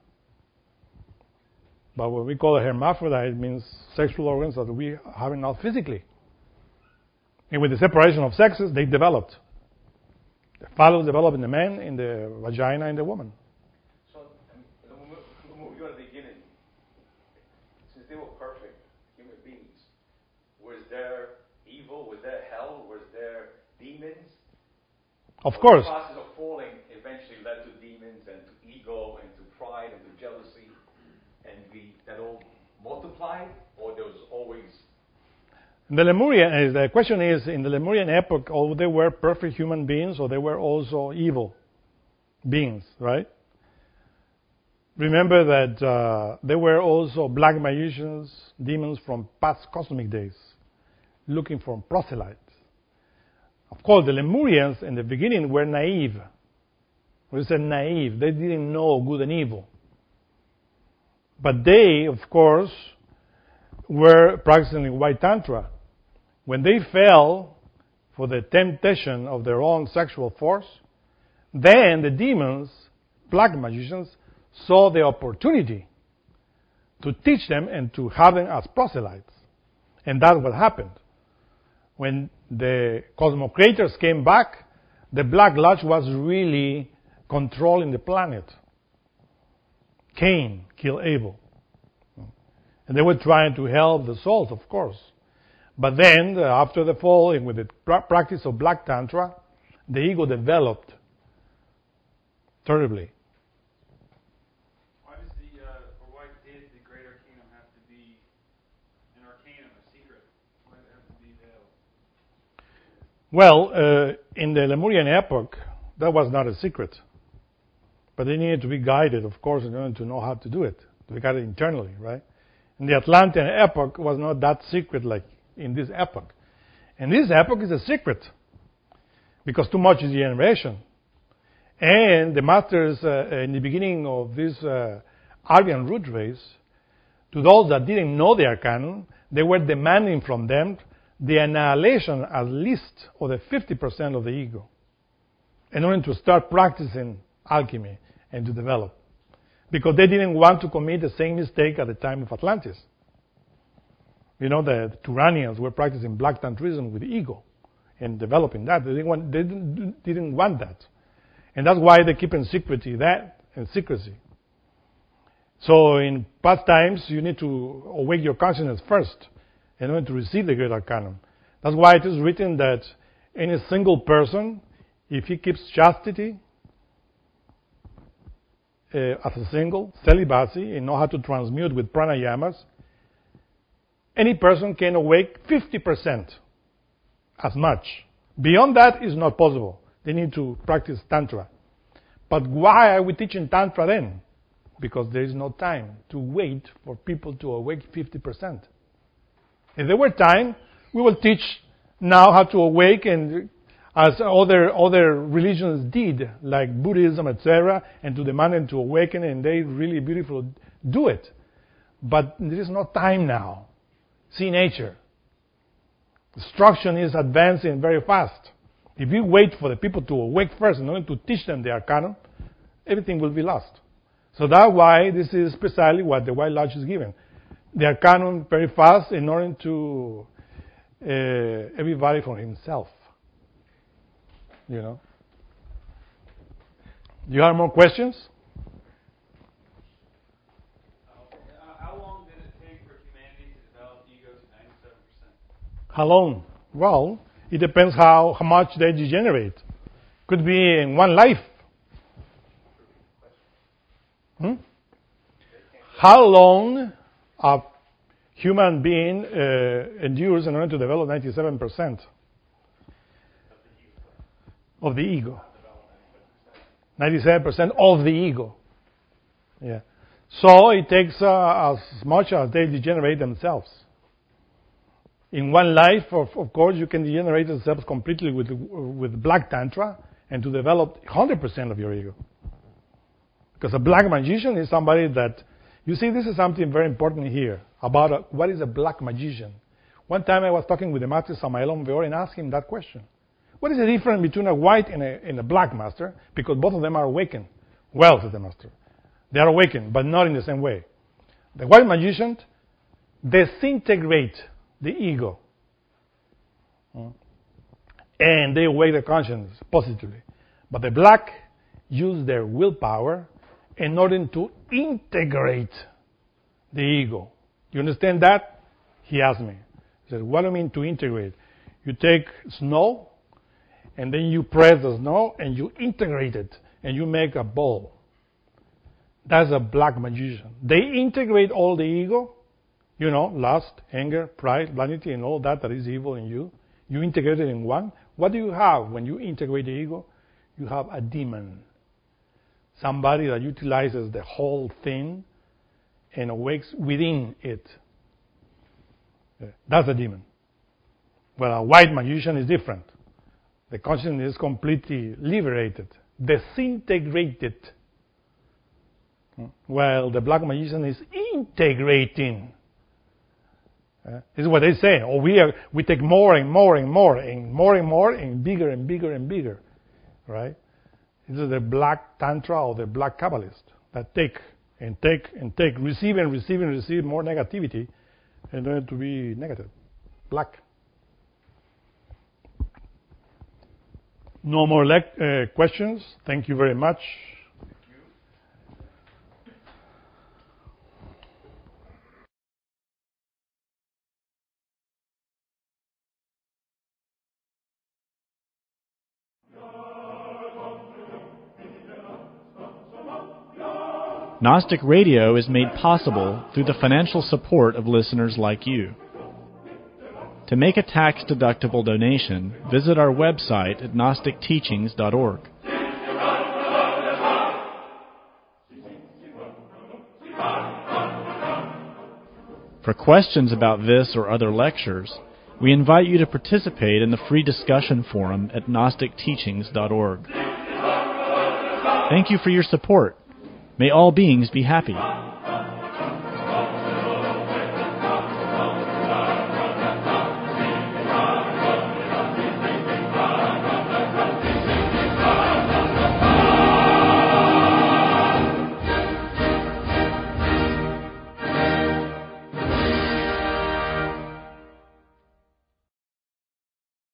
But what we call a hermaphrodite means sexual organs that we have now physically. And with the separation of sexes, they developed. The phallus developed in the man, in the vagina, in the woman. So, um, when we go to the beginning, since they were perfect human beings, was there evil? Was there hell? Was there demons? Of course. The process of falling eventually led to demons and to ego and to pride and to jealousy, and we that all multiplied, or or there was always... The Lemurian, the question is, in the Lemurian epoch, oh, they were perfect human beings, or they were also evil beings, right? Remember that uh, there were also black magicians, demons from past cosmic days, looking for proselytes. Of course, the Lemurians in the beginning were naive. We said naive. They didn't know good and evil. But they, of course, were practicing white tantra. When they fell for the temptation of their own sexual force, then the demons, black magicians, saw the opportunity to teach them and to have them as proselytes. And that's what happened. When the cosmocrators came back, the Black Lodge was really controlling the planet. Cain killed Abel. And they were trying to help the souls, of course. But then, uh, after the fall, and with the pra- practice of Black Tantra, the ego developed terribly. Why does the, uh, or why did the Great Arcanum have to be an arcanum, a secret? Why did it have to be veiled? Well, uh, in the Lemurian epoch, that was not a secret. But they needed to be guided, of course, in order to know how to do it. To be guided internally, right? In the Atlantean epoch was not that secret like in this epoch. And this epoch is a secret because too much is generation. And the masters, uh, in the beginning of this uh, Aryan root race, to those that didn't know the Arcanum, they were demanding from them the annihilation at least of the fifty percent of the ego in order to start practicing alchemy and to develop. Because they didn't want to commit the same mistake at the time of Atlantis. You know, the, the Turanians were practicing black tantrism with ego and developing that. They didn't want, they didn't, didn't want that. And that's why they keep in secrecy that and secrecy. So in past times, you need to awake your consciousness first in order to receive the Great Arcanum. That's why it is written that any single person, if he keeps chastity, Uh, as a single, celibacy, and know how to transmute with pranayamas, any person can awake fifty percent as much. Beyond that is not possible. They need to practice Tantra. But why are we teaching Tantra then? Because there is no time to wait for people to awake fifty percent. If there were time, we will teach now how to awake, and as other other religions did, like Buddhism, et cetera, and to demand them to awaken, and they really beautiful do it. But there is no time now. See nature. Destruction is advancing very fast. If you wait for the people to awake first in order to teach them the Arcanum, everything will be lost. So that's why this is precisely what the White Lodge is giving. The Arcanum very fast in order to uh, everybody for himself. You know. Do you have more questions? Uh, how long did it take for humanity to develop ego to ninety-seven percent? How long? Well, it depends how, how much they degenerate. Could be in one life. Hmm? How long a human being uh, endures in order to develop ninety-seven percent? Of the ego. ninety-seven percent of the ego. Yeah. So it takes uh, as much as they degenerate themselves. In one life, of, of course, you can degenerate yourself completely with, with Black Tantra and to develop one hundred percent of your ego. Because a black magician is somebody that, you see, this is something very important here about a, what is a black magician. One time I was talking with the master Samael Aun-Weor and asked him that question. What is the difference between a white and a, and a black master? Because both of them are awakened. Well, said the master. They are awakened, but not in the same way. The white magicians disintegrate the ego. And they awake the conscience positively. But the black use their willpower in order to integrate the ego. You understand that? He asked me. He said, what do you mean to integrate? You take snow, and then you press the snow, and you integrate it, and you make a ball. That's a black magician. They integrate all the ego You know, lust, anger, pride, vanity, and all that that is evil in you. You integrate it in one. What do you have when you integrate the ego? You have a demon. Somebody that utilizes the whole thing and awakes within it. That's a demon. Well, a white magician is different. The consciousness is completely liberated, disintegrated. While the black magician is integrating. Uh, this is what they say. Oh, we are, we take more and more and more and more and more and bigger and bigger and bigger, right? This is the black tantra or the black Kabbalist that take and take and take, receive and receive and receive more negativity in order to be negative, black. No more le- uh, questions. Thank you very much. Gnostic Radio is made possible through the financial support of listeners like you. To make a tax-deductible donation, visit our website at gnostic teachings dot org. For questions about this or other lectures, we invite you to participate in the free discussion forum at gnostic teachings dot org. Thank you for your support. May all beings be happy.